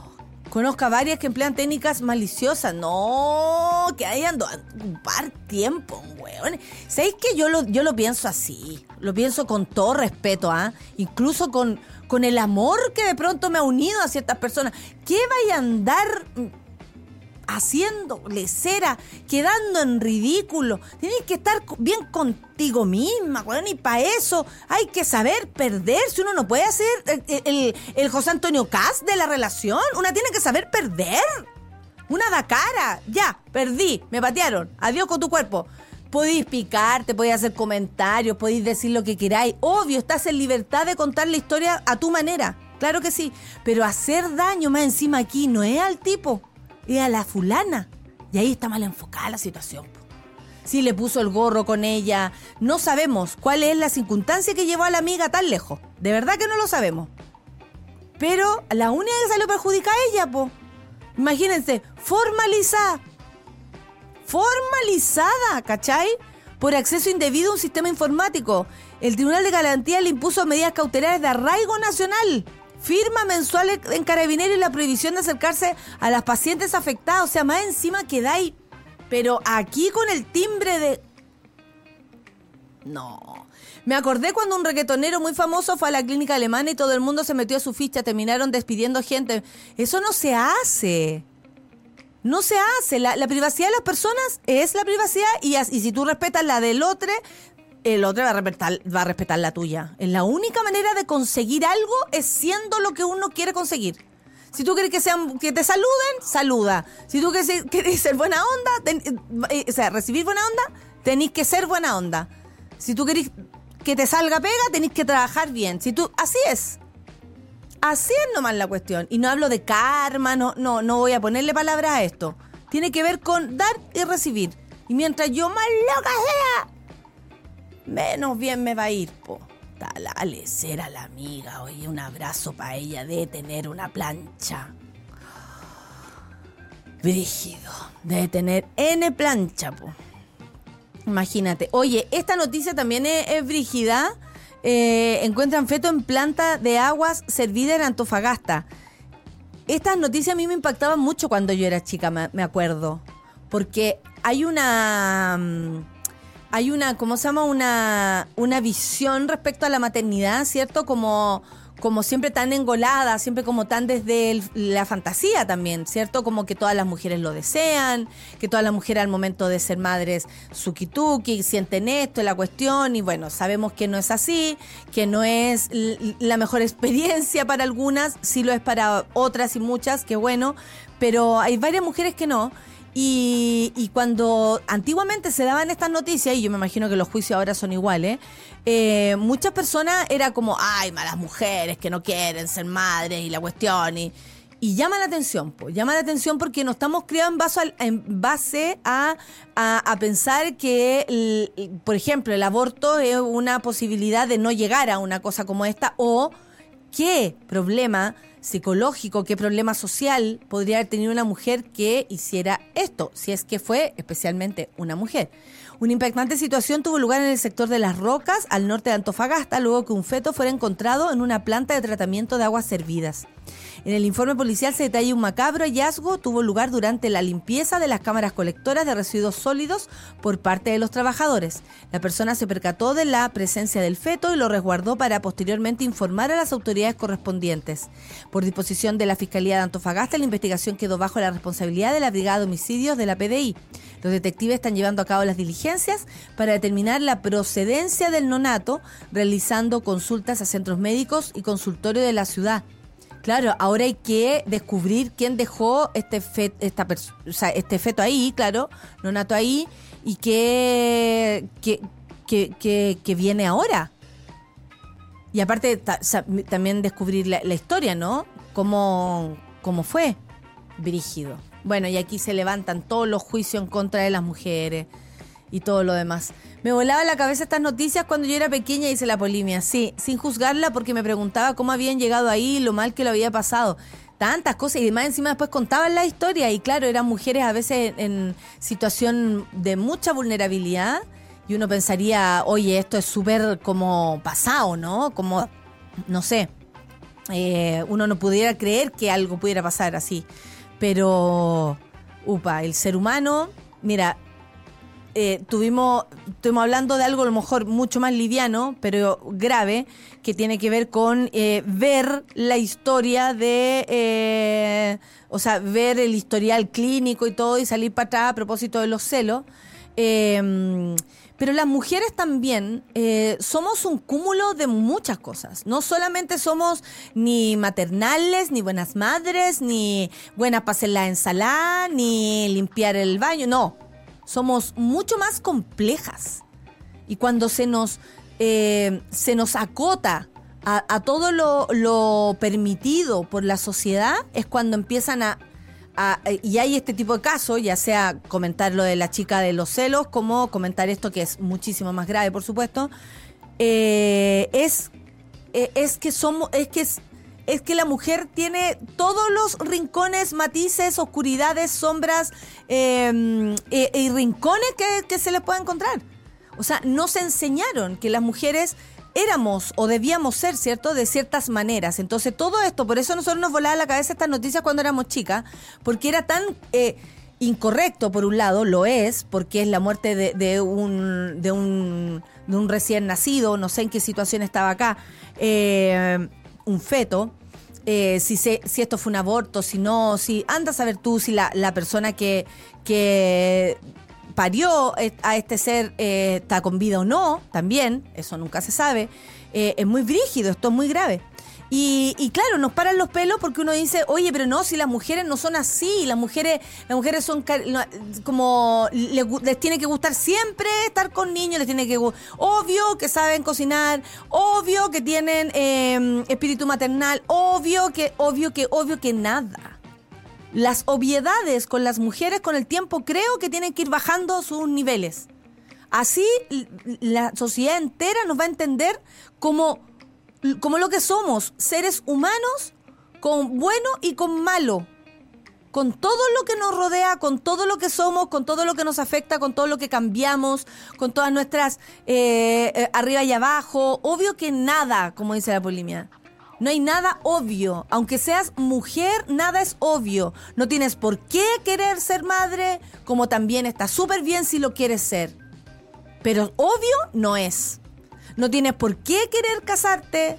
Conozco a varias que emplean técnicas maliciosas. No, que hayan dado un par tiempo, weón. ¿Sabéis que yo lo, yo lo pienso así? Lo pienso con todo respeto, ¿ah? ¿eh? Incluso con, con el amor que de pronto me ha unido a ciertas personas. ¿Qué vaya a andar haciendo lecera, quedando en ridículo? Tienes que estar bien contigo misma, weón, y para eso hay que saber perderse. Uno no puede hacer el, el, el José Antonio Caz de la relación. Una tiene que saber perder. Una da cara. Ya, perdí, me patearon. Adiós con tu cuerpo. Podéis picarte, podéis hacer comentarios, podéis decir lo que queráis. Obvio, estás en libertad de contar la historia a tu manera. Claro que sí. Pero hacer daño más encima aquí no es al tipo, es a la fulana. Y ahí está mal enfocada la situación. Si le puso el gorro con ella, no sabemos cuál es la circunstancia que llevó a la amiga tan lejos. De verdad que no lo sabemos. Pero la única que salió perjudicada es ella, po. Imagínense, formalizada. Formalizada, ¿cachai? Por acceso indebido a un sistema informático. El Tribunal de Garantía le impuso medidas cautelares de arraigo nacional. Firma mensual en Carabineros y la prohibición de acercarse a las pacientes afectadas. O sea, más encima quedáis, pero aquí con el timbre de... No. Me acordé cuando un reggaetonero muy famoso fue a la clínica alemana y todo el mundo se metió a su ficha. Terminaron despidiendo gente. Eso no se hace. No se hace. La, la privacidad de las personas es la privacidad y, y si tú respetas la del otro... el otro va a respetar, va a respetar la tuya. Es la única manera de conseguir algo es siendo lo que uno quiere conseguir. Si tú quieres que sean, que te saluden, saluda. Si tú quieres, quieres ser buena onda, ten, eh, o sea, recibir buena onda, tenés que ser buena onda. Si tú querés que te salga pega, tenés que trabajar bien. Si tú, así es. Así es nomás la cuestión. Y no hablo de karma, no, no, no voy a ponerle palabras a esto. Tiene que ver con dar y recibir. Y mientras yo más loca sea, menos bien me va a ir, po. Dale, ser a la amiga, oye, un abrazo para ella de tener una plancha. Brígido, de tener N plancha, po. Imagínate. Oye, esta noticia también es, es brígida. Eh, encuentran feto en planta de aguas servida en Antofagasta. Estas noticias a mí me impactaban mucho cuando yo era chica, me, me acuerdo. Porque hay una... Hay una, ¿cómo se llama? Una, una visión respecto a la maternidad, ¿cierto? Como, como siempre tan engolada, siempre como tan desde el, la fantasía también, ¿cierto? Como que todas las mujeres lo desean, que todas las mujeres al momento de ser madres suki-tuki, sienten esto, la cuestión, y bueno, sabemos que no es así, que no es l- la mejor experiencia para algunas, sí lo es para otras y muchas, que bueno, pero hay varias mujeres que no. Y, y cuando antiguamente se daban estas noticias, y yo me imagino que los juicios ahora son iguales, eh, muchas personas era como, ay, malas mujeres que no quieren ser madres y la cuestión. Y, y llama la atención, pues, llama la atención porque nos estamos criando en base, a, en base a, a, a pensar que, el, por ejemplo, el aborto es una posibilidad de no llegar a una cosa como esta, o qué problema psicológico, qué problema social podría haber tenido una mujer que hiciera esto, si es que fue especialmente una mujer. Una impactante situación tuvo lugar en el sector de Las Rocas, al norte de Antofagasta, luego que un feto fuera encontrado en una planta de tratamiento de aguas servidas. En el informe policial se detalla un macabro hallazgo tuvo lugar durante la limpieza de las cámaras colectoras de residuos sólidos por parte de los trabajadores. La persona se percató de la presencia del feto y lo resguardó para posteriormente informar a las autoridades correspondientes. Por disposición de la Fiscalía de Antofagasta, la investigación quedó bajo la responsabilidad de la Brigada de Homicidios de la P D I. Los detectives están llevando a cabo las diligencias para determinar la procedencia del neonato, realizando consultas a centros médicos y consultorios de la ciudad. Claro, ahora hay que descubrir quién dejó este feto, esta perso- o sea, este feto ahí, claro, neonato ahí, y qué, qué, qué, qué, qué viene ahora. Y aparte ta, sa, también descubrir la, la historia, ¿no? Cómo, cómo fue. Brígido. Bueno, y aquí se levantan todos los juicios en contra de las mujeres y todo lo demás. Me volaba la cabeza estas noticias cuando yo era pequeña, hice la Polimia, sí, sin juzgarla porque me preguntaba cómo habían llegado ahí, lo mal que lo había pasado. Tantas cosas y demás, encima después contaban la historia y claro, eran mujeres a veces en, en situación de mucha vulnerabilidad y uno pensaría, oye, esto es súper como pasado, ¿no? Como, no sé, eh, uno no pudiera creer que algo pudiera pasar así. Pero, upa, el ser humano, mira, eh, tuvimos, estuvimos hablando de algo a lo mejor mucho más liviano, pero grave, que tiene que ver con eh, ver la historia de, eh, o sea, ver el historial clínico y todo y salir para atrás a propósito de los celos. Eh, pero las mujeres también eh, somos un cúmulo de muchas cosas. No solamente somos ni maternales, ni buenas madres, ni buenas para hacer la ensalada, ni limpiar el baño. No, somos mucho más complejas. Y cuando se nos, eh, se nos acota a, a todo lo, lo permitido por la sociedad, es cuando empiezan a... Ah, y hay este tipo de casos, ya sea comentar lo de la chica de los celos, como comentar esto que es muchísimo más grave, por supuesto, eh, es, eh, es que somos, es que es, es que la mujer tiene todos los rincones, matices, oscuridades, sombras eh, eh, y rincones que, que se les puede encontrar. O sea, nos enseñaron que las mujeres éramos o debíamos ser, ¿cierto?, de ciertas maneras. Entonces todo esto, por eso nosotros nos volaba la cabeza estas noticias cuando éramos chicas, porque era tan eh, incorrecto, por un lado, lo es, porque es la muerte de, de, un, de, un, de un recién nacido, no sé en qué situación estaba acá, eh, un feto, eh, si, se, si esto fue un aborto, si no, si anda a saber tú si la, la persona que... que parió a este ser eh, está con vida o no, también, eso nunca se sabe, eh, es muy brígido, esto es muy grave. Y, y claro, nos paran los pelos porque uno dice, oye, pero no, si las mujeres no son así, las mujeres las mujeres son como, les, les tiene que gustar siempre estar con niños, les tiene que obvio que saben cocinar, obvio que tienen eh, espíritu maternal, obvio que, obvio que, obvio que nada. Las obviedades con las mujeres con el tiempo creo que tienen que ir bajando sus niveles. Así la sociedad entera nos va a entender como, como lo que somos, seres humanos con bueno y con malo, con todo lo que nos rodea, con todo lo que somos, con todo lo que nos afecta, con todo lo que cambiamos, con todas nuestras eh, eh, arriba y abajo. Obvio que nada, como dice la Polimia. No hay nada obvio. Aunque seas mujer, nada es obvio. No tienes por qué querer ser madre, como también está súper bien si lo quieres ser. Pero obvio no es. No tienes por qué querer casarte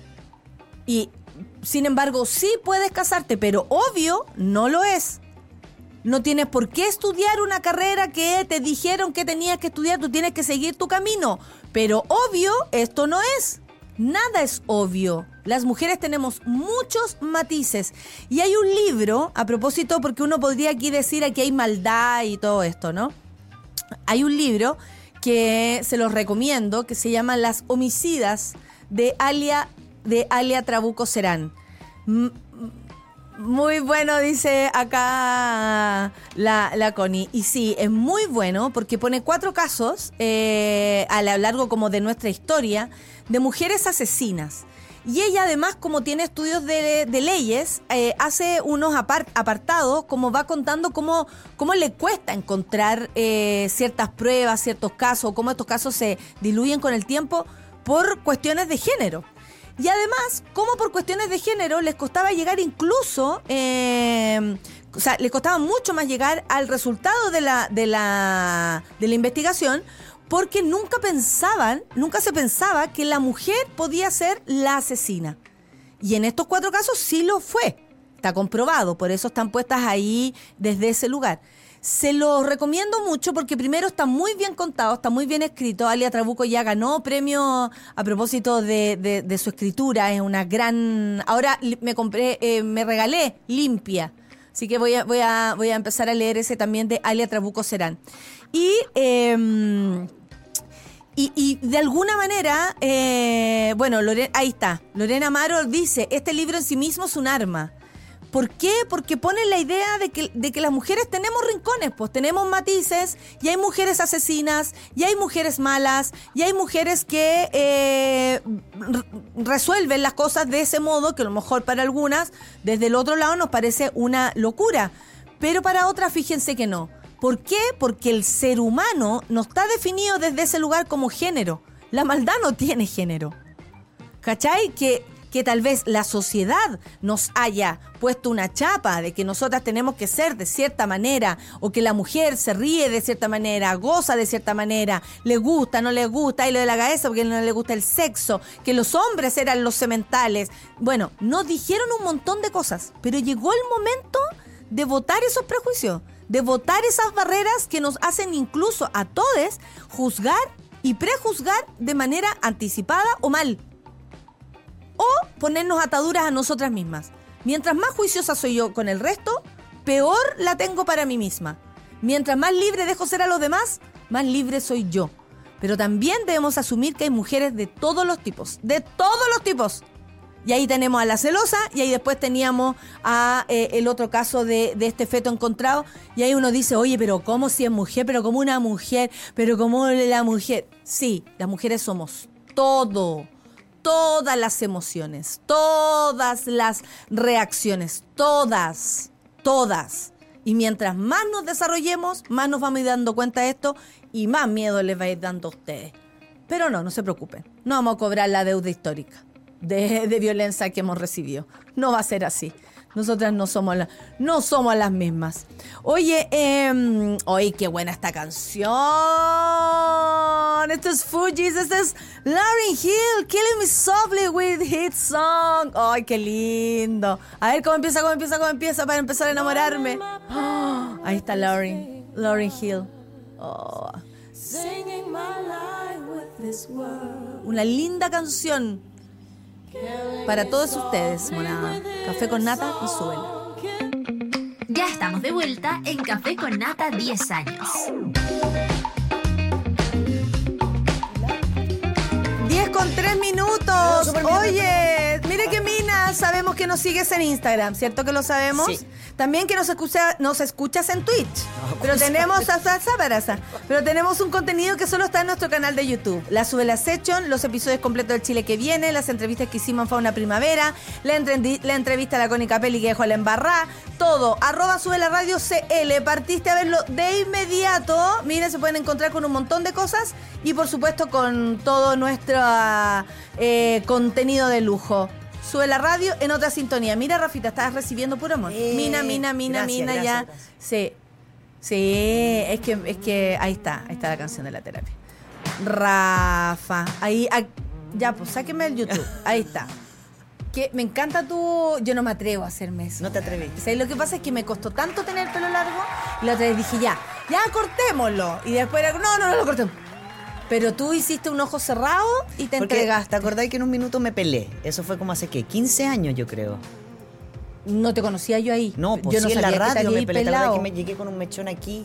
y, sin embargo, sí puedes casarte, pero obvio no lo es. No tienes por qué estudiar una carrera que te dijeron que tenías que estudiar. Tú tienes que seguir tu camino. Pero obvio esto no es. Nada es obvio. Las mujeres tenemos muchos matices. Y hay un libro, a propósito, porque uno podría aquí decir aquí hay maldad y todo esto, ¿no? Hay un libro que se los recomiendo, que se llama Las homicidas de Alia, de Alia Trabuco Serán. Muy bueno, dice acá la, la Connie. Y sí, es muy bueno porque pone cuatro casos eh, a lo largo como de nuestra historia de mujeres asesinas. Y ella además, como tiene estudios de, de leyes, eh, hace unos apart, apartados, como va contando cómo, cómo le cuesta encontrar eh, ciertas pruebas, ciertos casos, cómo estos casos se diluyen con el tiempo por cuestiones de género. Y además, cómo por cuestiones de género les costaba llegar incluso, eh, o sea, les costaba mucho más llegar al resultado de la, de la, de la investigación, porque nunca pensaban, nunca se pensaba que la mujer podía ser la asesina. Y en estos cuatro casos sí lo fue. Está comprobado, por eso están puestas ahí desde ese lugar. Se los recomiendo mucho porque primero está muy bien contado, está muy bien escrito. Alia Trabuco ya ganó premio a propósito de, de, de su escritura. Es una gran... Ahora me compré, eh, me regalé Limpia. Así que voy a, voy a, voy a empezar a leer ese también de Alia Trabuco Serán. Y... Eh, Y, y de alguna manera, eh, bueno, Lore, ahí está. Lorena Amaro dice, este libro en sí mismo es un arma. ¿Por qué? Porque pone la idea de que, de que las mujeres tenemos rincones, pues tenemos matices, y hay mujeres asesinas, y hay mujeres malas, y hay mujeres que eh, r- resuelven las cosas de ese modo, que a lo mejor para algunas, desde el otro lado nos parece una locura, pero para otras fíjense que no. ¿Por qué? Porque el ser humano no está definido desde ese lugar como género. La maldad no tiene género. ¿Cachai? Que que tal vez la sociedad nos haya puesto una chapa de que nosotras tenemos que ser de cierta manera, o que la mujer se ríe de cierta manera, goza de cierta manera, le gusta, no le gusta, y lo de la cabeza porque no le gusta el sexo, que los hombres eran los sementales. Bueno, nos dijeron un montón de cosas, pero llegó el momento de votar esos prejuicios, de votar esas barreras que nos hacen incluso a todos juzgar y prejuzgar de manera anticipada o mal. O ponernos ataduras a nosotras mismas. Mientras más juiciosa soy yo con el resto, peor la tengo para mí misma. Mientras más libre dejo ser a los demás, más libre soy yo. Pero también debemos asumir que hay mujeres de todos los tipos, de todos los tipos. Y ahí tenemos a la celosa, y ahí después teníamos a eh, el otro caso de, de este feto encontrado. Y ahí uno dice, oye, pero ¿cómo si es mujer? Pero como una mujer, pero como la mujer. Sí, las mujeres somos todo. Todas las emociones, todas las reacciones, todas, todas. Y mientras más nos desarrollemos, más nos vamos a ir dando cuenta de esto y más miedo les va a ir dando a ustedes. Pero no, no se preocupen, no vamos a cobrar la deuda histórica de, de violencia que hemos recibido. No va a ser así. Nosotras no somos, la, no somos las mismas. Oye, eh, oye, qué buena esta canción. Esto es Fugees, esto es Lauryn Hill, Killing Me Softly with Hit Song. Ay, qué lindo. A ver cómo empieza, cómo empieza, cómo empieza para empezar a enamorarme. Oh, ahí está Lauryn, Lauryn Hill. Oh. Una linda canción. Para todos ustedes, monada. Café con nata y súbela. Ya estamos de vuelta en Café con Nata diez años. diez con tres minutos. Oye, mire que Mina, sabemos que nos sigues en Instagram, ¿cierto que lo sabemos? Sí. También que nos escucha, nos escuchas en Twitch. No, pero tenemos pero tenemos un contenido que solo está en nuestro canal de YouTube. La Sube la Session, los episodios completos del Chile que viene, las entrevistas que hicimos en Fauna Primavera, la, entrev- la entrevista a la Connie Peli que dejó la embarrá, todo. Arroba Sube la Radio C L. Partiste a verlo de inmediato. Miren, se pueden encontrar con un montón de cosas y por supuesto con todo nuestro eh, contenido de lujo. Sube la radio en otra sintonía. Mira, Rafita, estás recibiendo puro amor. Eh, mina, mina, mina, gracias, mina, gracias, ya. gracias. Sí. Sí, es que, es que ahí está, ahí está la canción de la terapia. Rafa, ahí, ahí ya, pues sáqueme el YouTube. Ahí está. Que me encanta tu. Yo no me atrevo a hacerme eso. No te atreves. O sea, lo que pasa es que me costó tanto tener el pelo largo. Y la otra vez dije, ya, ya cortémoslo. Y después era, no, no, no lo cortemos. Pero tú hiciste un ojo cerrado y te Porque, entregaste. ¿te acordáis que en un minuto me pelé? Eso fue como hace, ¿qué? quince años, yo creo. No te conocía yo ahí. No, pues yo no sí, en la sabía que te radio me habías pelé. ¿Te acuerdas pelado. que me llegué con un mechón aquí?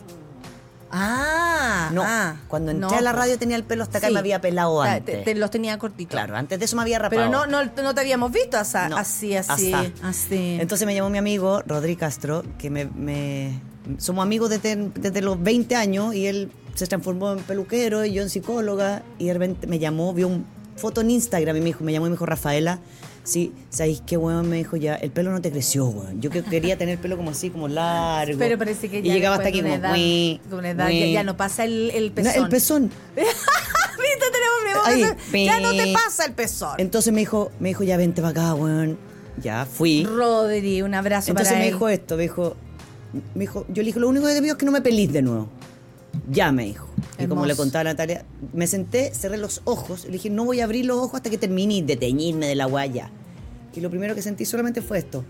Ah, No, ah, cuando entré no, a la pues. radio tenía el pelo hasta acá Sí. y me había pelado Ah, antes. Te, te los tenía cortitos. Claro, antes de eso me había rapado. Pero no, no, no te habíamos visto así, No, así, así, hasta. así. Entonces me llamó mi amigo Rodri Castro, que me, me somos amigos desde, desde los veinte años, y él se transformó en peluquero y yo en psicóloga, y de repente me llamó, vio una foto en Instagram y me dijo, me llamó y me dijo, Rafaela, sí, ¿sabéis qué, weón? Me dijo, ya, el pelo no te creció, weón. Yo que quería tener el pelo como así, como largo. Pero parece que ya y llegaba hasta después aquí de una como, edad, "Mue, con una edad mue". ya, ya no pasa el, el No, pezón. el pezón. Viste, tenemos mismo Ahí, pezón. Ya no te pasa el pezón. Entonces me dijo, me dijo, ya vente para acá, weón. Ya, fui. Rodri, un abrazo Entonces para me él. dijo esto, me dijo, me dijo, yo le dije, lo único que te pido es que no me pelís de nuevo. Ya, me dijo. Y como Hermoso. le contaba a Natalia, me senté, cerré los ojos, y le dije, no voy a abrir los ojos hasta que termine de teñirme de la guaya. Y lo primero que sentí solamente fue esto.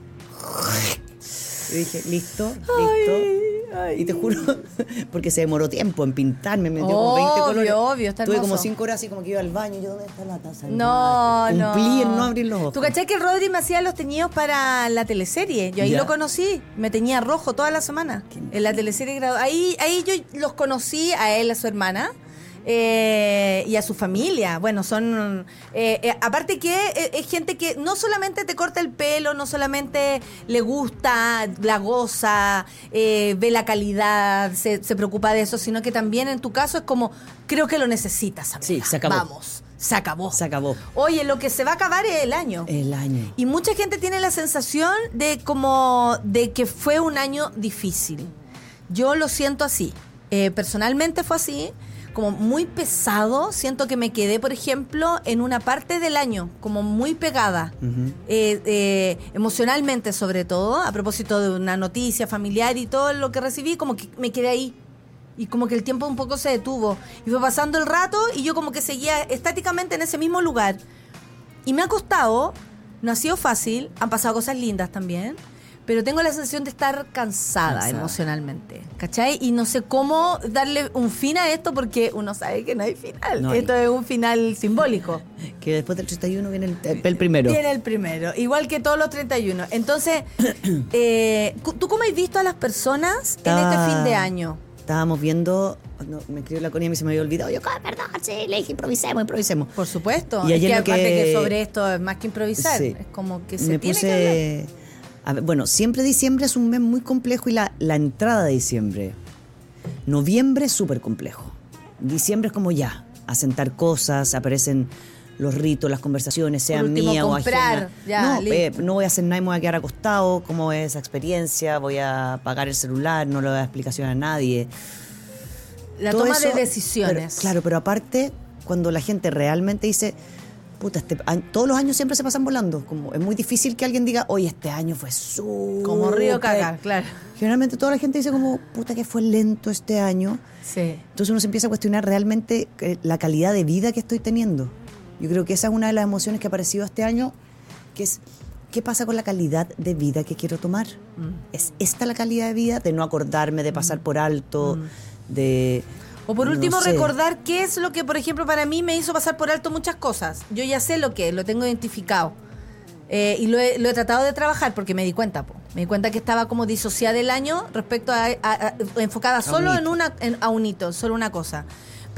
Y dije, listo, listo. ay. Y te juro, porque se demoró tiempo en pintarme, me metió como veinte Obvio, colores. obvio, está Tuve hermoso. como cinco horas así como que iba al baño, y yo, ¿dónde está la taza? del No, mate? no. Cumplí en no abrir los ojos. ¿Tú cachai que el Rodri me hacía los teñidos para la teleserie? Yo ahí Ya. lo conocí. Me teñía rojo toda la semana. En la teleserie gradu- Ahí, ahí yo los conocí a él, a su hermana. Eh, y a su familia. Bueno, son... eh, eh, aparte que eh, es gente que no solamente te corta el pelo, no solamente le gusta, la goza, eh, ve la calidad, se, se preocupa de eso, sino que también en tu caso es como, creo que lo necesitas, amiga. Sí, se acabó. Vamos, se acabó. Se acabó. Oye, lo que se va a acabar es el año. El año. Y mucha gente tiene la sensación de como de que fue un año difícil. Yo lo siento así. Eh, personalmente fue así. como muy pesado. Siento que me quedé, por ejemplo, en una parte del año, como muy pegada, Ujú. eh, eh, emocionalmente sobre todo, a propósito de una noticia familiar y todo lo que recibí, como que me quedé ahí. Y como que el tiempo un poco se detuvo. Y fue pasando el rato y yo como que seguía estáticamente en ese mismo lugar. Y me ha costado, no ha sido fácil, han pasado cosas lindas también, pero tengo la sensación de estar cansada, Cansada. emocionalmente, ¿cachai? Y no sé cómo darle un fin a esto porque uno sabe que no hay final. No hay. Esto es un final simbólico. Que después del treinta y uno viene el, el primero. Viene el primero, igual que todos los treinta y uno. Entonces, eh, ¿tú cómo has visto a las personas en Está- este fin de año? Estábamos viendo, no, me escribió la Connie y se me había olvidado. Yo, "Ah, perdón, sí, le dije improvisemos, improvisemos. Por supuesto. Y es ayer que lo que- aparte que sobre esto es más que improvisar. Sí. Es como que se me tiene que hablar. puse. A ver, bueno, siempre diciembre es un mes muy complejo y la, la entrada de diciembre. Noviembre es súper complejo. Diciembre es como ya, asentar cosas, aparecen los ritos, las conversaciones, sean último, mías o comprar, ajenas. ya, no, listo. eh, no voy a hacer nada y me voy a quedar acostado. ¿Cómo es esa experiencia? Voy a apagar el celular, no le voy a dar explicación a nadie. La Todo toma eso, de decisiones. pero- claro, pero aparte, cuando la gente realmente dice, puta, este, a- todos los años siempre se pasan volando. Como, es muy difícil que alguien diga, oye, este año fue súper. Como río caca, claro. Generalmente toda la gente dice como, puta, que fue lento este año. Sí. Entonces uno se empieza a cuestionar realmente eh, la calidad de vida que estoy teniendo. Yo creo que esa es una de las emociones que ha aparecido este año, que es, ¿qué pasa con la calidad de vida que quiero tomar? ¿Es esta la calidad de vida? De no acordarme, de pasar por alto, de... O por no último, sé. recordar qué es lo que, por ejemplo, para mí me hizo pasar por alto muchas cosas. Yo ya sé lo que es, lo tengo identificado. Eh, y lo he, lo he tratado de trabajar porque me di cuenta, po. Me di cuenta que estaba como disociada del año respecto a, a- a- enfocada solo un en hito. una, en- a un hito, solo una cosa.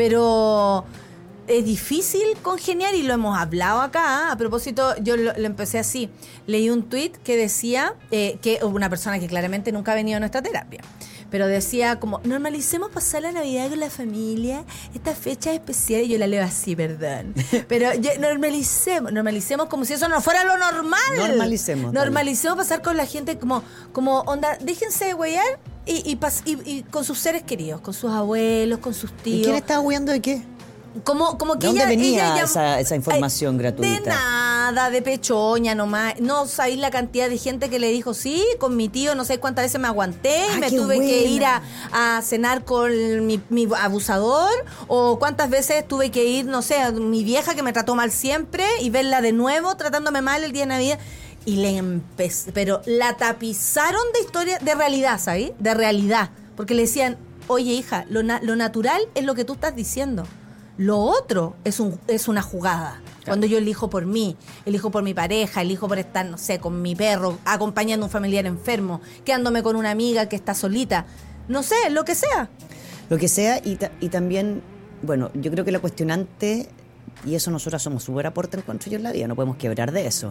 Pero es difícil congeniar y lo hemos hablado acá. ¿eh? A propósito, yo lo, lo empecé así. Leí un tuit que decía eh, que una persona que claramente nunca ha venido a nuestra terapia. Pero decía como, normalicemos pasar la Navidad con la familia, estas fechas especiales, yo la leo así, perdón. Pero yo- normalicemos, normalicemos como si eso no fuera lo normal. Normalicemos, dale. Normalicemos pasar con la gente como, como onda, déjense de huear y, y, pas- y- y con sus seres queridos, con sus abuelos, con sus ¿Y tíos. quién estaba huyendo de qué? Como, como que ¿De dónde ella, venía ella esa- esa información Ay, gratuita? De nada, de pechoña nomás. No sabéis la cantidad de gente que le dijo, sí, con mi tío no sé cuántas veces me aguanté y Ah, me qué tuve que buena. ir a, a cenar con mi, mi abusador. O cuántas veces tuve que ir, no sé, a mi vieja que me trató mal siempre y verla de nuevo tratándome mal el día de Navidad. Y le empecé, pero la tapizaron de historia, de realidad, ¿sabes? De realidad. Porque le decían, oye hija, lo, na- lo natural es lo que tú estás diciendo. Lo otro es, un, es una jugada. Cuando yo elijo por mí, elijo por mi pareja, elijo por estar, no sé, con mi perro, acompañando a un familiar enfermo, quedándome con una amiga que está solita. No sé, lo que sea. Lo que sea, y, ta- y también, bueno, yo creo que la cuestionante, y eso nosotras somos súper aporte, encuentro yo en la vida, no podemos quebrar de eso,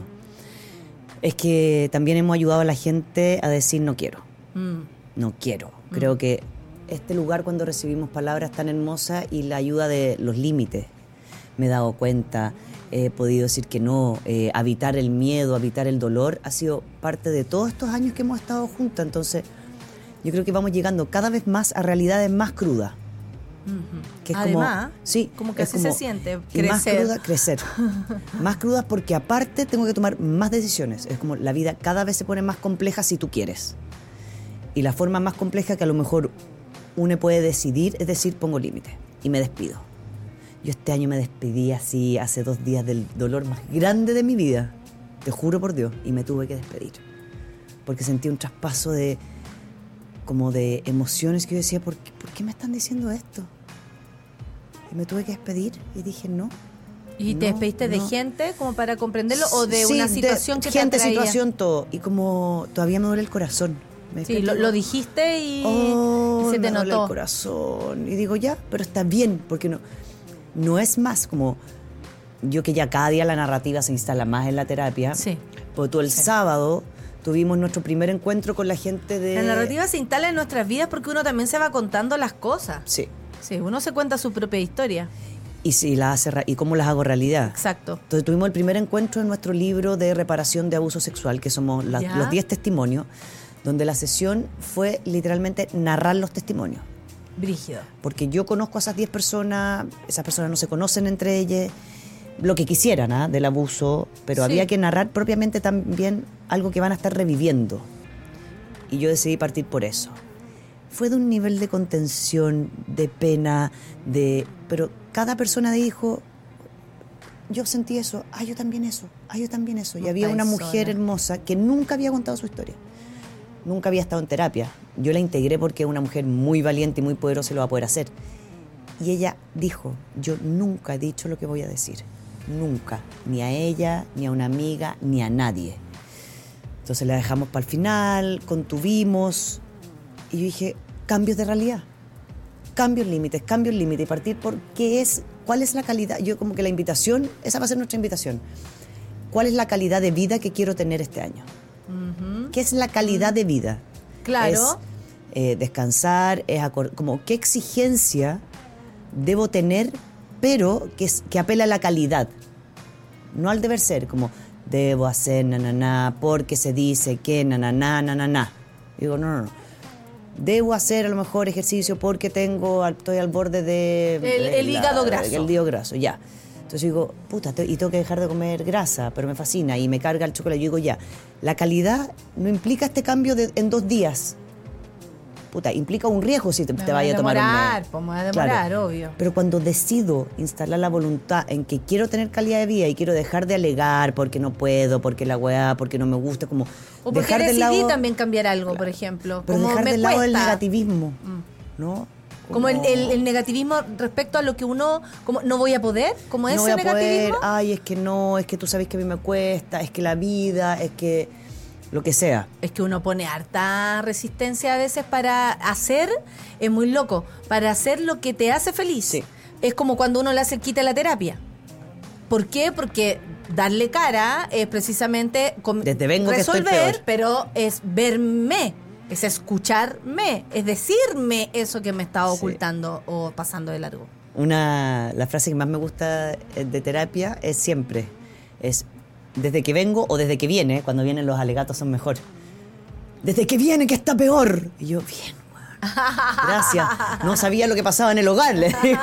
es que también hemos ayudado a la gente a decir no quiero, Mm. no quiero. Creo que este lugar cuando recibimos palabras tan hermosas y la ayuda de los límites, me he dado cuenta, he podido decir que no, eh, habitar el miedo, habitar el dolor, ha sido parte de todos estos años que hemos estado juntas. Entonces, yo creo que vamos llegando cada vez más a realidades más crudas. Que es Además, como, sí, como que es así se siente, y más crecer. cruda, crecer. Más crudas porque aparte tengo que tomar más decisiones. Es como la vida cada vez se pone más compleja si tú quieres. Y la forma más compleja que a lo mejor uno puede decidir es decir, pongo límites y me despido. Yo este año me despedí así hace dos días del dolor más grande de mi vida. Te juro por Dios. Y me tuve que despedir. Porque sentí un traspaso de como de emociones que yo decía, ¿por qué, ¿por qué me están diciendo esto? Y me tuve que despedir y dije, no. ¿Y te no, despediste de no. gente como para comprenderlo o de Sí, una situación que gente, te atraía? situación, todo. Y como todavía me duele el corazón. Me Sí, despierto lo, y lo digo, dijiste y, "Oh, y se te me duele notó. el corazón". Y digo, ya, pero está bien, porque no, no es más como yo que ya cada día la narrativa se instala más en la terapia. Sí. Porque tú el sábado tuvimos nuestro primer encuentro con la gente de... La narrativa se instala en nuestras vidas porque uno también se va contando las cosas. Sí. Sí, uno se cuenta su propia historia. Y, si la hace, ra- y cómo las hago realidad. Exacto. Entonces tuvimos el primer encuentro en nuestro libro de reparación de abuso sexual, que somos la- Ya. los diez testimonios, donde la sesión fue literalmente narrar los testimonios. Brígido. Porque yo conozco a esas diez personas, esas personas no se conocen entre ellas, lo que quisieran, ¿ah? Del abuso, pero Sí. había que narrar propiamente también algo que van a estar reviviendo. Y yo decidí partir por eso. Fue de un nivel de contención, de pena, de pero cada persona dijo, yo sentí eso, ah, yo también eso, ah, yo también eso. Y No había una estáis mujer sola. hermosa que nunca había contado su historia. Nunca había estado en terapia. Yo la integré porque es una mujer muy valiente y muy poderosa y lo va a poder hacer. Y ella dijo, yo nunca he dicho lo que voy a decir. Nunca. Ni a ella, ni a una amiga, ni a nadie. Entonces la dejamos para el final, contuvimos. Y yo dije, cambios de realidad. Cambios límites, cambios límites. Y partir por qué es, cuál es la calidad. Yo como que la invitación, esa va a ser nuestra invitación. ¿Cuál es la calidad de vida que quiero tener este año? ¿Qué es la calidad de vida? Claro. Es eh, descansar, es acor- como qué exigencia debo tener, pero que, es- que apela a la calidad, no al deber ser, como debo hacer na na na porque se dice que na na na na na na. Digo, no, no, no. Debo hacer a lo mejor ejercicio porque tengo, al- estoy al borde de... El- de el hígado graso. El hígado graso, ya. Entonces digo, puta, te- y tengo que dejar de comer grasa, pero me fascina y me carga el chocolate. Yo digo, ya, la calidad no implica este cambio de, en dos días. Puta, implica un riesgo si te, Me te va a vaya a tomar un demorar, mes. pues me va a demorar, obvio. Pero cuando decido instalar la voluntad en que quiero tener calidad de vida y quiero dejar de alegar porque no puedo, porque la weá, porque no me gusta, como O porque dejar decidí de lado, también cambiar algo, por ejemplo. pero como dejar me de lado el cuesta. negativismo, ¿no? Como el, el- el negativismo respecto a lo que uno, como no voy a poder, como no ese voy a poder, negativismo. ay, es que no, es que tú sabes que a mí me cuesta, es que la vida, es que lo que sea. Es que uno pone harta resistencia a veces para hacer, es muy loco, para hacer lo que te hace feliz. Sí. Es como cuando uno le hace el quita a la terapia. ¿Por qué? Porque darle cara es precisamente com- Desde vengo que estoy resolver, peor. pero es verme, es escucharme, es decirme eso que me estaba Sí. ocultando o pasando de largo. Una, la frase que más me gusta eh, de terapia es siempre, es desde que vengo o desde que viene, cuando vienen los alegatos son mejor. Desde que viene que está peor. Y yo, bien, weón. Gracias. No sabía lo que pasaba en el hogar, le digo.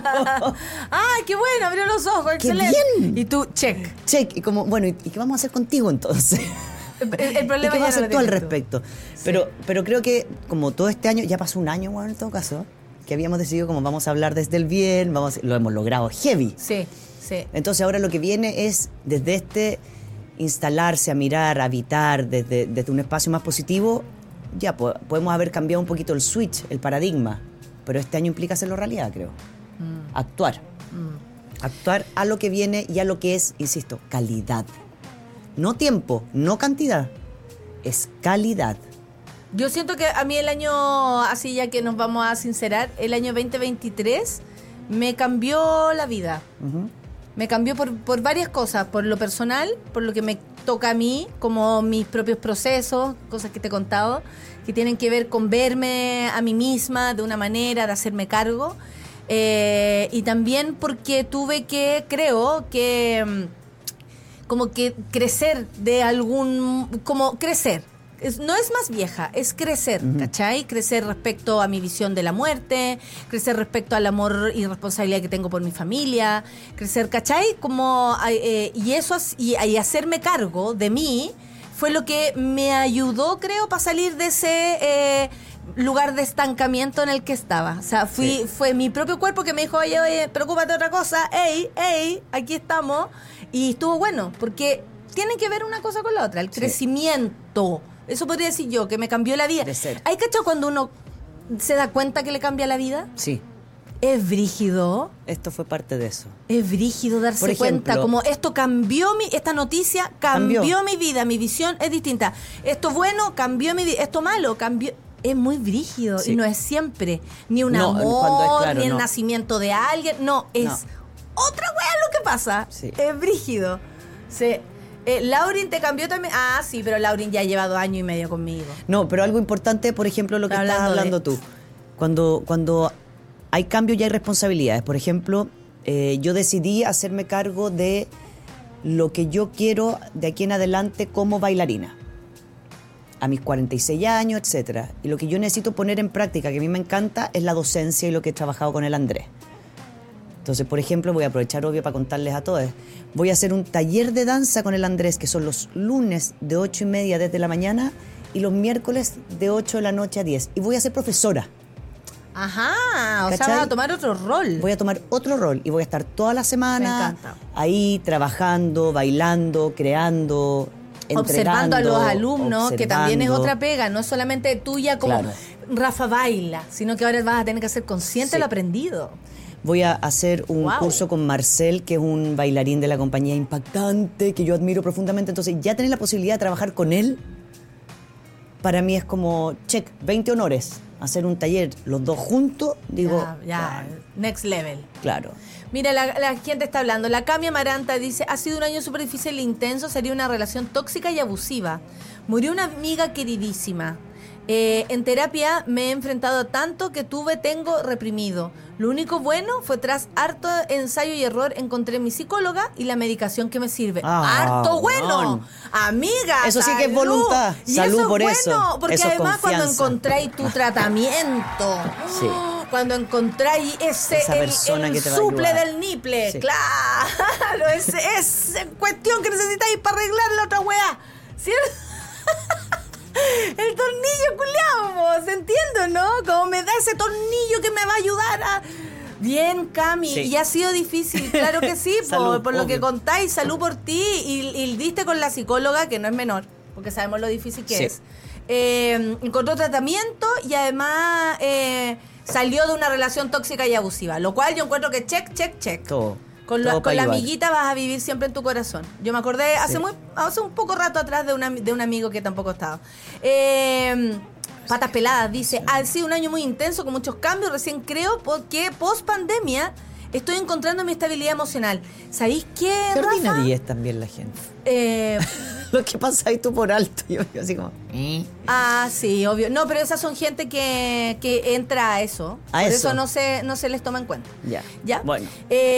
¡Ay, qué bueno! Abrió los ojos, ¡Qué excelente. bien! Y tú, check. Che, y como, bueno, ¿y y qué vamos a hacer contigo entonces? El, el ¿Y problema qué ya vas a lo hacer tú al tienes respecto? Pero, pero creo que como todo este año, ya pasó un año, bueno, en todo caso, que habíamos decidido como vamos a hablar desde el bien, vamos, lo hemos logrado heavy. Sí, sí. Entonces ahora lo que viene es desde este instalarse, a mirar, a habitar desde, desde un espacio más positivo, ya po- podemos haber cambiado un poquito el switch, el paradigma, pero este año implica hacerlo realidad, creo. Actuar. Actuar a lo que viene y a lo que es, insisto, calidad. No tiempo, no cantidad, es calidad. Yo siento que a mí el año, así ya que nos vamos a sincerar, el año veinte veintitrés me cambió la vida. Ujú. Me cambió por, por varias cosas, por lo personal, por lo que me toca a mí, como mis propios procesos, cosas que te he contado, que tienen que ver con verme a mí misma de una manera, de hacerme cargo. Eh, y también porque tuve que, creo que, mm, como que crecer de algún, como crecer. Es- no es más vieja, es crecer, ¿cachai? Crecer respecto a mi visión de la muerte, crecer respecto al amor y responsabilidad que tengo por mi familia, crecer, ¿cachai? Como, eh, y eso, as- y, y hacerme cargo de mí fue lo que me ayudó, creo, para salir de ese eh, lugar de estancamiento en el que estaba. O sea, fui, Sí. fue mi propio cuerpo que me dijo, oye, oye, preocúpate de otra cosa, ey, ey, aquí estamos. Y estuvo bueno, porque tienen que ver una cosa con la otra, el Sí. crecimiento. Eso podría decir yo, que me cambió la vida. Crecer. ¿Hay cachado cuando uno se da cuenta que le cambia la vida? Sí, Es brígido, esto fue parte de eso. es brígido darse Por ejemplo, cuenta, como esto cambió mi, esta noticia cambió, Cambió. mi vida, mi visión es distinta. Esto bueno cambió mi vida, esto malo cambió. Es muy brígido Sí. y no es siempre ni un No, amor, cuando es claro, ni el no. nacimiento de alguien, no, es No. otra wea lo que pasa. Sí. Es brígido. Sí. Eh, Laurin te cambió también. Ah, sí, pero Laurin ya lleva dos años y medio conmigo. No, pero algo importante, por ejemplo, lo que Está estás hablando hablando de- tú. Cuando, cuando hay cambios y hay responsabilidades. Por ejemplo, eh, yo decidí hacerme cargo de lo que yo quiero de aquí en adelante como bailarina. a mis cuarenta y seis años, etcétera. Y lo que yo necesito poner en práctica, que a mí me encanta, es la docencia y lo que he trabajado con el Andrés. Entonces, por ejemplo, voy a aprovechar, obvio, para contarles a todos. Voy a hacer un taller de danza con el Andrés, que son los lunes de ocho y media desde la mañana y los miércoles de ocho de la noche a diez. Y voy a ser profesora. Ajá, o ¿Cachai? sea, vas a tomar otro rol. Voy a tomar otro rol y voy a estar toda la semana Me encanta. ahí trabajando, bailando, creando, Observando a los alumnos, que también es observando. otra pega, no es solamente tuya como Claro. Rafa baila, sino que ahora vas a tener que ser consciente Sí. de lo aprendido. Voy a hacer un Wow. curso con Marcel, que es un bailarín de la compañía impactante, que yo admiro profundamente. Entonces, ya tener la posibilidad de trabajar con él, para mí es como, check, veinte honores. Hacer un taller, los dos juntos, digo, ya, ya, next level. claro. Mira, la, la gente está hablando. La Cami Amaranta dice, ha sido un año súper difícil e intenso, sería una relación tóxica y abusiva. Murió una amiga queridísima. Eh, en terapia me he enfrentado a tanto que tuve, tengo reprimido. Lo único bueno fue tras harto ensayo y error encontré mi psicóloga y la medicación que me sirve. Ah, ¡Harto bueno! weón. Amiga, Eso sí que es salud. voluntad. Y Salud eso es por bueno, eso. porque Eso es además cuando confianza. encontráis tu tratamiento, Sí. cuando encontráis ese Esa el, persona el que te va a suple ayudar. del niple, Sí. claro, es, es cuestión que necesitáis para arreglar la otra weá, ¿cierto? El tornillo, culiao, ¿se entiende, no? Como me da ese tornillo que me va a ayudar a... Bien, Cami, Sí. y ha sido difícil, claro que sí, po, Salud, por lo que obvio. contáis, salud por ti, y, y diste con la psicóloga, que no es menor, porque sabemos lo difícil que Sí. es. Eh, encontró tratamiento y además eh, salió de una relación tóxica y abusiva, lo cual yo encuentro que check, check, check. Todo. Con, la, todo con para la ayudar. amiguita vas a vivir siempre en tu corazón. Yo me acordé hace Sí. muy hace un poco rato atrás de, una, de un amigo que tampoco estaba. Eh, Patas Peladas dice, ha sido un año muy intenso con muchos cambios. Recién creo porque post pandemia estoy encontrando mi estabilidad emocional. ¿Sabéis qué, Qué Rafa? ordinaria es también la gente. Eh, Lo que pasa ahí tú por alto. Yo digo así como, ¿eh? ah, sí, obvio. No, pero esas son gente que, que entra a eso. A Por eso. eso no se, no se les toma en cuenta. Ya. ¿Ya? Bueno.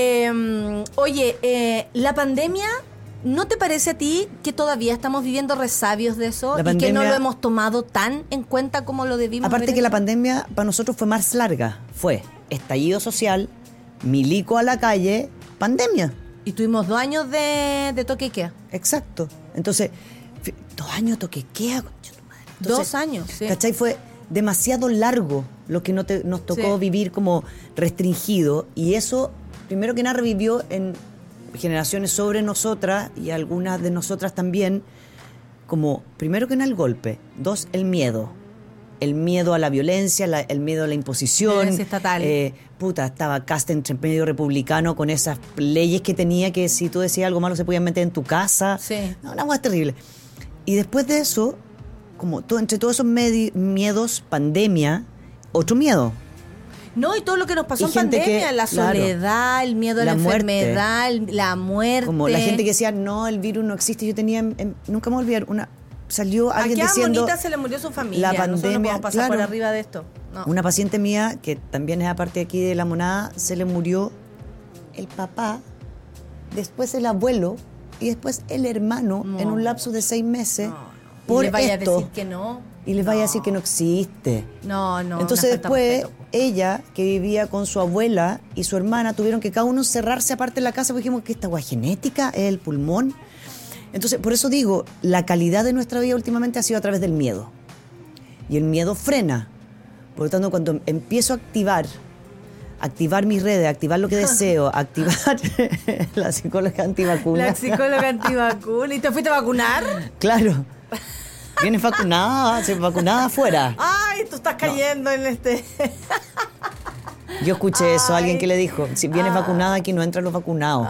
Eh, oye, eh, la pandemia, ¿no te parece a ti que todavía estamos viviendo resabios de eso La y que no pandemia- lo hemos tomado tan en cuenta como lo debimos Aparte haber que la hecho? pandemia para nosotros fue más larga. Fue estallido social, milico a la calle, pandemia. Y tuvimos dos años de, de toque y queda. Exacto. Entonces, fi- dos años toque queda, concha tu madre. Entonces, Dos años, sí. ¿cachai? Fue demasiado largo lo que no te- nos tocó Sí. vivir como restringido. Y eso, primero que nada, revivió en generaciones sobre nosotras y algunas de nosotras también, como, primero que nada, el golpe. Dos, el miedo. El miedo a la violencia, la- el miedo a la imposición. Violencia estatal. Eh, puta, estaba Cast entre medio republicano con esas leyes que tenía que si tú decías algo malo se podían meter en tu casa. Sí. No, una cosa terrible. Y después de eso, como todo, entre todos esos medi- miedos, pandemia, otro miedo. No, y todo lo que nos pasó Y en gente pandemia, que- la claro. soledad, el miedo a la, La muerte. enfermedad, el- la muerte. Como la gente que decía, no, el virus no existe. Yo tenía, en- en- nunca me voy a olvidar, una, salió ¿A alguien qué diciendo... Monita se le murió su familia? la Nosotros no pandemia, podemos pasar por claro. arriba de esto. No. Una paciente mía, que también es aparte aquí de la monada, se le murió el papá, después el abuelo y después el hermano No. en un lapso de seis meses. No, no. Por y le vaya esto. a decir que no. Y les vaya a decir que no existe. No, no. Entonces una falta de después respeto. ella, que vivía con su abuela y su hermana, tuvieron que cada uno cerrarse aparte de la casa porque dijimos que esta agua genética es el pulmón. Entonces, por eso digo, la calidad de nuestra vida últimamente ha sido a través del miedo. Y el miedo frena. Por lo tanto, cuando empiezo a activar, activar mis redes, activar lo que deseo, activar la psicóloga antivacuna. La psicóloga antivacuna. ¿Y te fuiste a vacunar? Claro. Vienes vacunada, se- vacunada afuera. Ay, tú estás cayendo en este... Yo escuché eso, alguien Ay. que le dijo, si vienes vacunada aquí no entran los vacunados.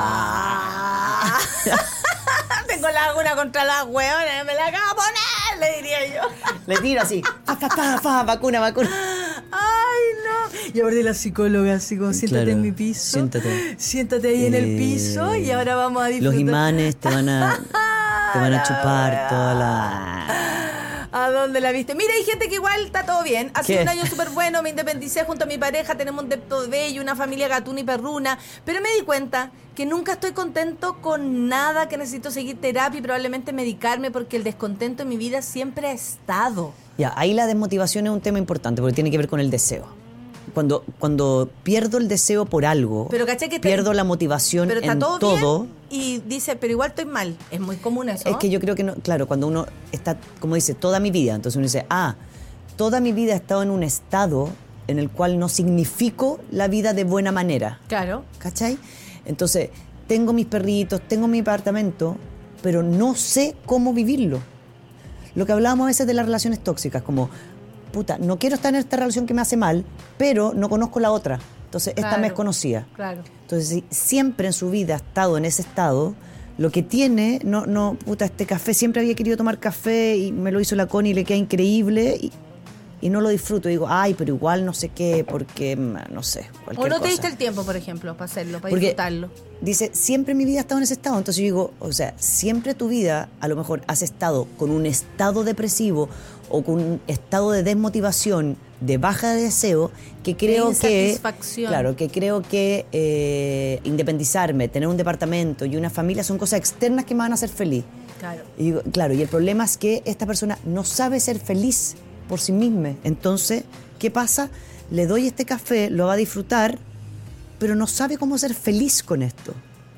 Ah. Tengo la vacuna contra las hueonas, me la acabo de poner, le diría yo. Le tiro así, fa, fa, fa, fa, vacuna, vacuna. Ay, no. Y ahora de la psicóloga, así como siéntate Claro, en mi piso. siéntate. Siéntate ahí en el Eh, piso y ahora vamos a disfrutar. Los imanes te van a, te van a La chupar wea. toda la... ¿A dónde la viste? Mira, hay gente que igual está todo bien. Hace ¿Qué? un año súper bueno, me independicé junto a mi pareja, tenemos un depto bello, una familia gatuna y perruna. Pero me di cuenta que nunca estoy contento con nada, que necesito seguir terapia y probablemente medicarme porque el descontento en mi vida siempre ha estado. Ya, ahí la desmotivación es un tema importante porque tiene que ver con el deseo. Cuando, cuando pierdo el deseo por algo, Pero caché que te- pierdo la motivación Pero está en todo, todo. bien y dice, pero igual estoy mal. Es muy común eso. Es que yo creo que, no, claro, cuando uno está, como dice, toda mi vida, entonces uno dice, ah, toda mi vida he estado en un estado en el cual no significo la vida de buena manera. Claro. ¿Cachai? Entonces, tengo mis perritos, tengo mi apartamento, pero no sé cómo vivirlo. Lo que hablábamos a veces de las relaciones tóxicas, como, puta, no quiero estar en esta relación que me hace mal, pero no conozco la otra. Entonces, esta Claro. me es conocida. Claro. Entonces, si siempre en su vida ha estado en ese estado, lo que tiene, no, no, puta, este café, siempre había querido tomar café y me lo hizo la Connie y le queda increíble y, y no lo disfruto. Digo, ay, pero igual no sé qué, porque, no sé, cualquier O no te cosa. diste el tiempo, por ejemplo, para hacerlo, para Porque disfrutarlo. dice, siempre mi vida ha estado en ese estado. Entonces yo digo, o sea, siempre tu vida a lo mejor has estado con un estado depresivo o con un estado de desmotivación, de baja de deseo, que creo que, insatisfacción. claro, que creo que eh, independizarme, tener un departamento y una familia son cosas externas que me van a hacer feliz. Claro. Y digo, claro, y el problema es que esta persona no sabe ser feliz por sí misma. Entonces, ¿qué pasa? Le doy este café, lo va a disfrutar, pero no sabe cómo ser feliz con esto.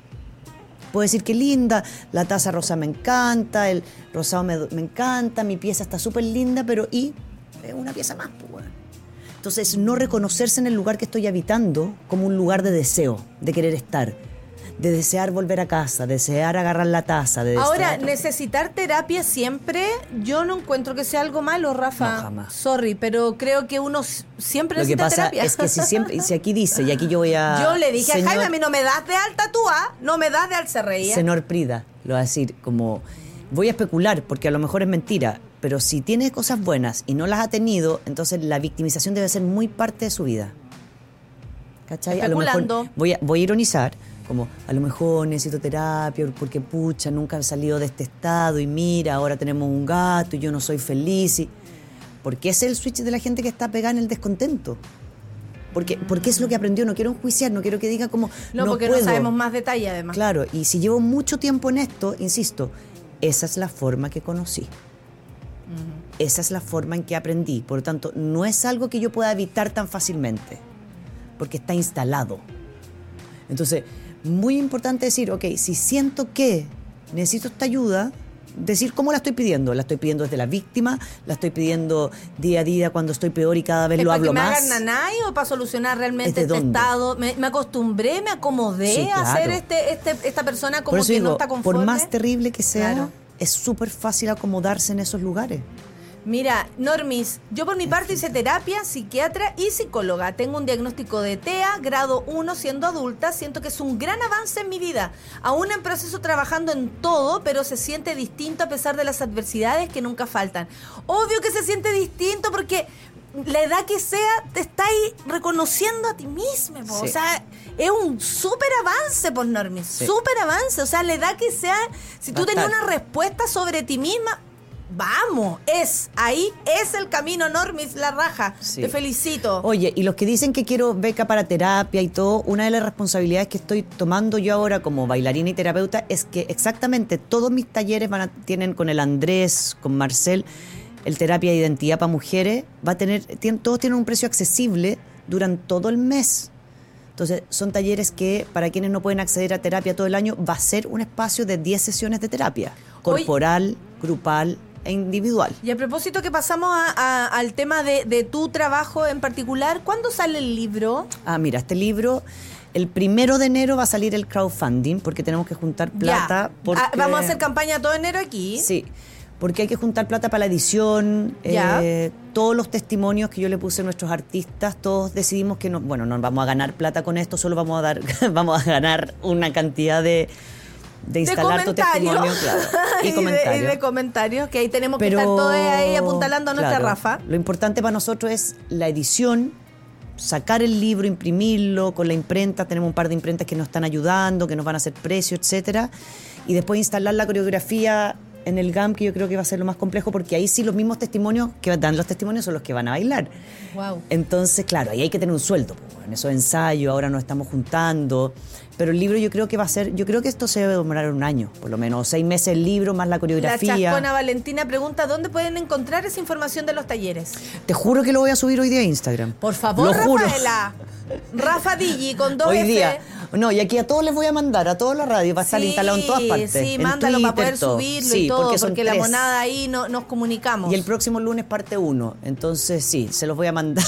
Puedo decir que linda, la taza rosa me encanta, el rosado me, me encanta, mi pieza está súper linda, pero ¿y? Es una pieza más, pues, bueno. Entonces, no reconocerse en el lugar que estoy habitando como un lugar de deseo, de querer estar, de desear volver a casa, de desear agarrar la taza. De Ahora, desear... necesitar terapia siempre, yo no encuentro que sea algo malo, Rafa. No, jamás. Sorry, pero creo que uno s- siempre Lo que necesita pasa terapia. es que si siempre, si aquí dice, y aquí yo voy a... Yo le dije señor, a Jaime, a mí no me das de alta tú, ¿ah? No me das de alta, se reía. Señor Prida, lo va a decir como... Voy a especular, porque a lo mejor es mentira, pero si tiene cosas buenas y no las ha tenido, entonces la victimización debe ser muy parte de su vida. ¿Cachai? A lo mejor Especulando. voy a, voy a ironizar, como a lo mejor necesito terapia porque pucha, nunca he salido de este estado y mira, ahora tenemos un gato y yo no soy feliz. Y... Porque ese es el switch de la gente que está pegada en el descontento. Porque, porque es lo que aprendió, no quiero enjuiciar, no quiero que diga como No, no porque puedo. no sabemos más detalle, además. Claro, y si llevo mucho tiempo en esto, insisto, esa es la forma que conocí. Esa es la forma en que aprendí. Por lo tanto, no es algo que yo pueda evitar tan fácilmente, porque está instalado. Entonces, muy importante decir, ok, si siento que necesito esta ayuda, decir cómo la estoy pidiendo. La estoy pidiendo desde la víctima, la estoy pidiendo día a día cuando estoy peor y cada vez ¿Es lo para hablo que me más. hagan nanay o para solucionar realmente ¿Desde este dónde? estado? Me, me acostumbré, me acomodé Sí, a ser claro. este, este, esta persona como Por eso que digo, no está conforme. por más terrible que sea, Claro. es súper fácil acomodarse en esos lugares. Mira, Normis, yo por mi parte hice terapia, psiquiatra y psicóloga. Tengo un diagnóstico de T E A, grado uno, siendo adulta. Siento que es un gran avance en mi vida. Aún en proceso trabajando en todo, pero se siente distinto a pesar de las adversidades que nunca faltan. Obvio que se siente distinto porque la edad que sea, te estás reconociendo a ti misma. Po. Sí. O sea, es un súper avance, por Normis. Sí. Súper avance. O sea, la edad que sea, si tú tenías Bastante. una respuesta sobre ti misma... Vamos, es, ahí es el camino, Normis, la raja. Sí. Te felicito. Oye, y los que dicen que quiero beca para terapia y todo, una de las responsabilidades que estoy tomando yo ahora como bailarina y terapeuta es que exactamente todos mis talleres van a, tienen con el Andrés, con Marcel, el terapia de identidad para mujeres, va a tener, tienen, todos tienen un precio accesible durante todo el mes. Entonces, son talleres que para quienes no pueden acceder a terapia todo el año, va a ser un espacio de diez sesiones de terapia, Oye. corporal, grupal e individual. Y a propósito que pasamos a- a- al tema de, de tu trabajo en particular, ¿cuándo sale el libro? Ah, mira, este libro, el primero de enero va a salir el crowdfunding, porque tenemos que juntar plata. Ya. Porque, Ah, vamos a hacer campaña todo enero aquí. Sí, porque hay que juntar plata para la edición, Ya. eh, todos los testimonios que yo le puse a nuestros artistas, todos decidimos que no, bueno, no vamos a ganar plata con esto, solo vamos a dar, vamos a ganar una cantidad de, de instalar tu testimonio, claro, y y, de, y comentarios. de comentarios, que ahí tenemos que Pero, estar todos ahí apuntalando a nuestra claro, Rafa. Lo importante para nosotros es la edición, sacar el libro, imprimirlo con la imprenta. Tenemos un par de imprentas que nos están ayudando, que nos van a hacer precio, etcétera. Y después instalar la coreografía en el G A M, que yo creo que va a ser lo más complejo, porque ahí sí los mismos testimonios que dan los testimonios son los que van a bailar. Wow. Entonces, claro, ahí hay que tener un sueldo. Pues, en esos ensayos, ahora nos estamos juntando. Pero el libro yo creo que va a ser, yo creo que esto se debe demorar un año, por lo menos, seis meses el libro, más la coreografía. La Chascona Valentina pregunta, ¿dónde pueden encontrar esa información de los talleres? Te juro que lo voy a subir hoy día a Instagram. Por favor, lo juro. Rafaela. Rafa Digi con dos Hoy F. día. No, y aquí a todos les voy a mandar, a toda la radio, va a estar Sí, instalado en todas partes. Sí, en mándalo Twitter, para poder todo. subirlo Sí, y todo, porque, porque, son la tres. monada ahí no, nos comunicamos. Y el próximo lunes parte uno. Entonces, sí, se los voy a mandar.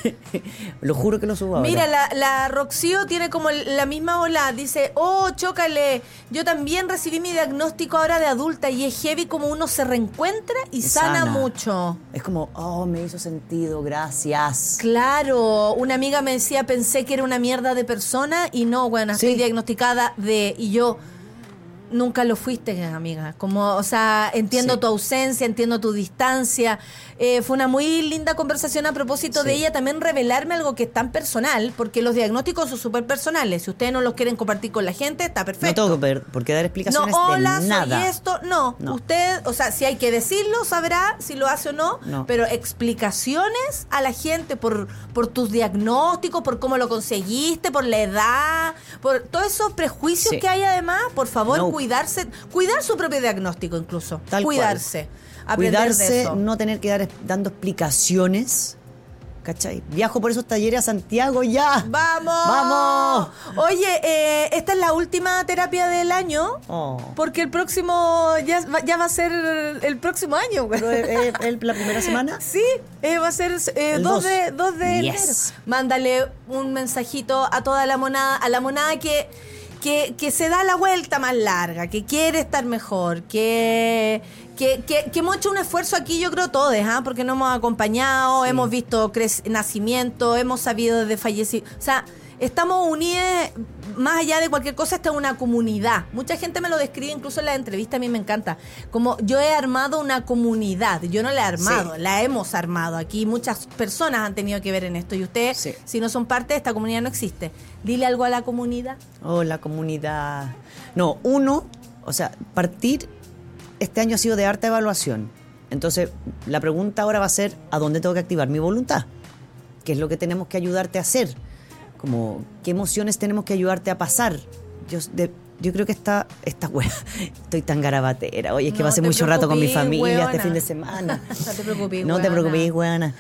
Lo juro que lo subo ahora. Mira, la, la Roxío tiene como la misma ola. Dice, oh, chócale. Yo también recibí mi diagnóstico ahora de adulta y es heavy como uno se reencuentra y Es sana, sana. mucho. Es como, oh, me hizo sentido, gracias. Claro, una amiga me decía, pensé que era una mierda de persona y no, bueno, estoy Sí. diagnosticada de... Y yo... Nunca lo fuiste, amiga. Como, o sea, entiendo Sí. tu ausencia, entiendo tu distancia. Eh, fue una muy linda conversación a propósito Sí. de ella también revelarme algo que es tan personal, porque los diagnósticos son súper personales. Si ustedes no los quieren compartir con la gente, está perfecto. No tengo que per- por qué dar No, explicaciones hola, de nada. soy esto. No. No. Usted, o sea, si hay que decirlo, sabrá si lo hace o no. No. Pero explicaciones a la gente por, por tus diagnósticos, por cómo lo conseguiste, por la edad, por todos esos prejuicios Sí. que hay además. Por favor, No. cuidarse, cuidar su propio diagnóstico incluso. Tal cual. Cuidarse. Aprender de Cuidarse, eso. no tener que dar es- dando explicaciones. ¿Cachai? Viajo por esos talleres a Santiago ya. ¡Vamos! ¡Vamos! Oye, eh, esta es la última terapia del año. Oh. Porque el próximo, ya, va- ya va a ser el próximo año. Pero es, es- es la primera semana. Sí, eh, va a ser eh, El dos dos. de, dos de Yes. enero. Mándale un mensajito a toda la monada, a la monada que, que, que se da la vuelta más larga, que quiere estar mejor, que, que, que, que hemos hecho un esfuerzo aquí, yo creo todos, ¿ah? Porque nos hemos acompañado, Sí. hemos visto crec- nacimiento, hemos sabido de fallecidos. O sea, estamos unidos, más allá de cualquier cosa, esta es una comunidad. Mucha gente me lo describe, incluso en la entrevista, a mí me encanta. Como yo he armado una comunidad, yo no la he armado, Sí. la hemos armado. Aquí muchas personas han tenido que ver en esto y ustedes, Sí. si no son parte de esta comunidad, no existe. Dile algo a la comunidad. Oh, la comunidad. No, uno, o sea, partir este año ha sido de harta evaluación. Entonces, la pregunta ahora va a ser, ¿a dónde tengo que activar mi voluntad? ¿Qué es lo que tenemos que ayudarte a hacer? Como, ¿qué emociones tenemos que ayudarte a pasar? Yo, de- yo creo que esta, esta wea, estoy tan garabatera. Oye, es que No pasé te mucho rato con mi preocupes, familia weona. este fin de semana. No te preocupes, No te weona. preocupes, weona.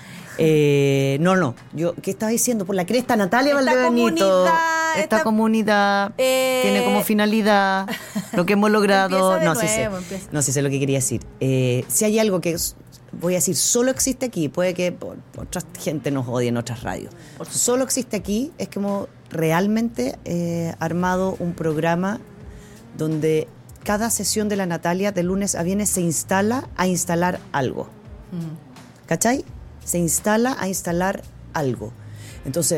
Eh, no, no. Yo, ¿qué estaba diciendo? Por la cresta, Natalia Esta Valdebenito. comunidad, Esta, esta- comunidad Eh, tiene como finalidad lo que hemos logrado. Empieza de no, sí nuevo, sé. empieza. No sí sé lo que quería decir. Eh, si hay algo que es- voy a decir, solo existe aquí, puede que por, por otra gente nos odie en otras radios. Solo existe aquí, es que hemos realmente eh, armado un programa donde cada sesión de la Natalia de lunes a viernes se instala a instalar algo. ¿Cachai? Se instala a instalar algo. Entonces,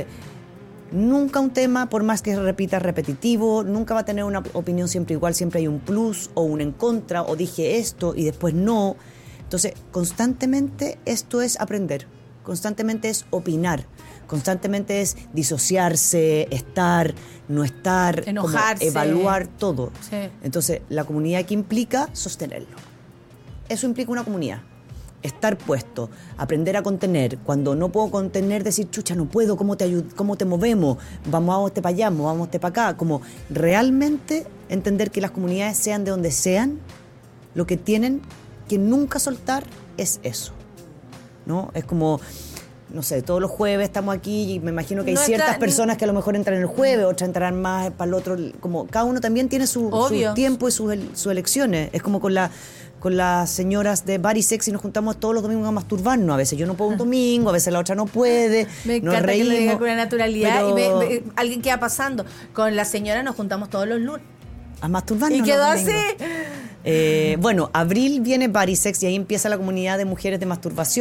nunca un tema, por más que se repita repetitivo, nunca va a tener una opinión siempre igual, siempre hay un plus o un en contra, o dije esto y después no. Entonces, constantemente esto es aprender, constantemente es opinar, constantemente es disociarse, estar, no estar, como Enojarse. evaluar todo. Sí. Entonces, la comunidad que implica sostenerlo. Eso implica una comunidad. Estar puesto, aprender a contener. Cuando no puedo contener, decir, chucha, no puedo, ¿cómo te ayud- cómo te movemos? Vamos a este para allá, vamos a este para acá. Como realmente entender que las comunidades, sean de donde sean, lo que tienen que nunca soltar es eso. ¿No? Es como, no sé, todos los jueves estamos aquí y me imagino que hay Nuestra- ciertas personas que a lo mejor entran el jueves, otras entrarán más para el otro. Como cada uno también tiene su, Obvio. su tiempo y sus, el- sus elecciones. Es como con la con las señoras de Body Sex y nos juntamos todos los domingos a masturbarnos. A veces yo no puedo un domingo, a veces la otra no puede. Me nos encanta que lo diga reímos, con una naturalidad. pero Y me- me- alguien queda pasando. Con la señora nos juntamos todos los lunes. a masturbarnos Y quedó los así. domingos. Eh, bueno, abril viene Body Sex y ahí empieza la comunidad de mujeres de masturbación.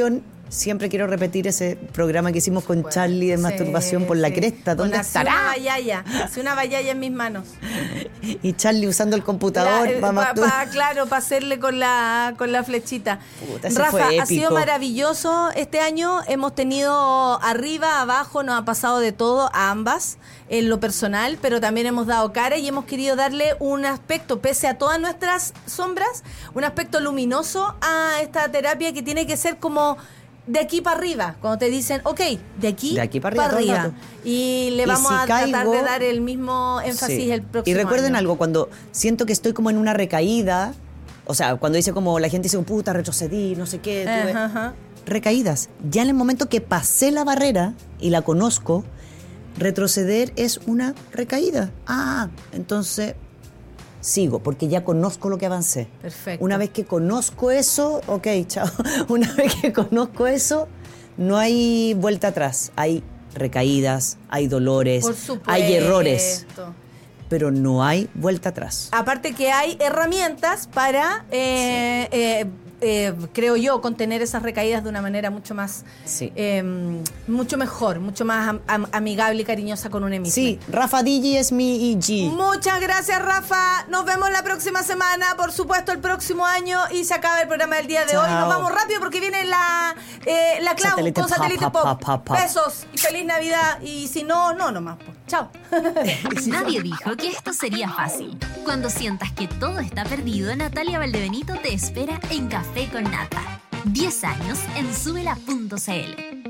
siempre quiero repetir ese programa que hicimos con Charlie de Sí, masturbación por la sí. cresta. ¿Dónde Con así una estará? vallaya, así una vallaya en mis manos. Y Charlie usando el computador La- eh, para pa- masturbar. pa- claro, para hacerle con la, con la flechita. Puta, ese Rafa, fue ha sido épico. maravilloso este año. Hemos tenido arriba, abajo, nos ha pasado de todo a ambas, en lo personal, pero también hemos dado cara y hemos querido darle un aspecto, pese a todas nuestras sombras, un aspecto luminoso a esta terapia que tiene que ser como de aquí para arriba. Cuando te dicen, ok, de aquí, De aquí para arriba, todo el rato. Y le Y vamos si a tratar caigo- de dar el mismo énfasis Sí. el próximo Y recuerden año. algo, cuando siento que estoy como en una recaída, o sea, cuando dice como la gente dice, puta, retrocedí, no sé qué, tuve Ajá, ajá. recaídas. Ya en el momento que pasé la barrera y la conozco, retroceder es una recaída. Ah, entonces sigo, porque ya conozco lo que avancé. Perfecto. Una vez que conozco eso, ok, chao. Una vez que conozco eso, no hay vuelta atrás. Hay recaídas, hay dolores, Por supuesto. hay errores, pero no hay vuelta atrás. Aparte que hay herramientas para, eh, eh, eh, creo yo, contener esas recaídas de una manera mucho más, Sí. eh, mucho mejor, mucho más am- am- amigable y cariñosa con uno mismo. Sí, Rafa Digi es mi I G. Muchas gracias, Rafa. Nos vemos la próxima semana, por supuesto, el próximo año. Y se acaba el programa del día de Chao. hoy. Nos vamos rápido porque viene la, eh, la Clau Satélite con Satélite Pop, Pop. pop, pop, pop. Besos y feliz Navidad. Y si no, no nomás. Pues. Chao. Nadie dijo que esto sería fácil. Cuando sientas que todo está perdido, Natalia Valdebenito te espera en Café con Nata. diez años en subela punto c l.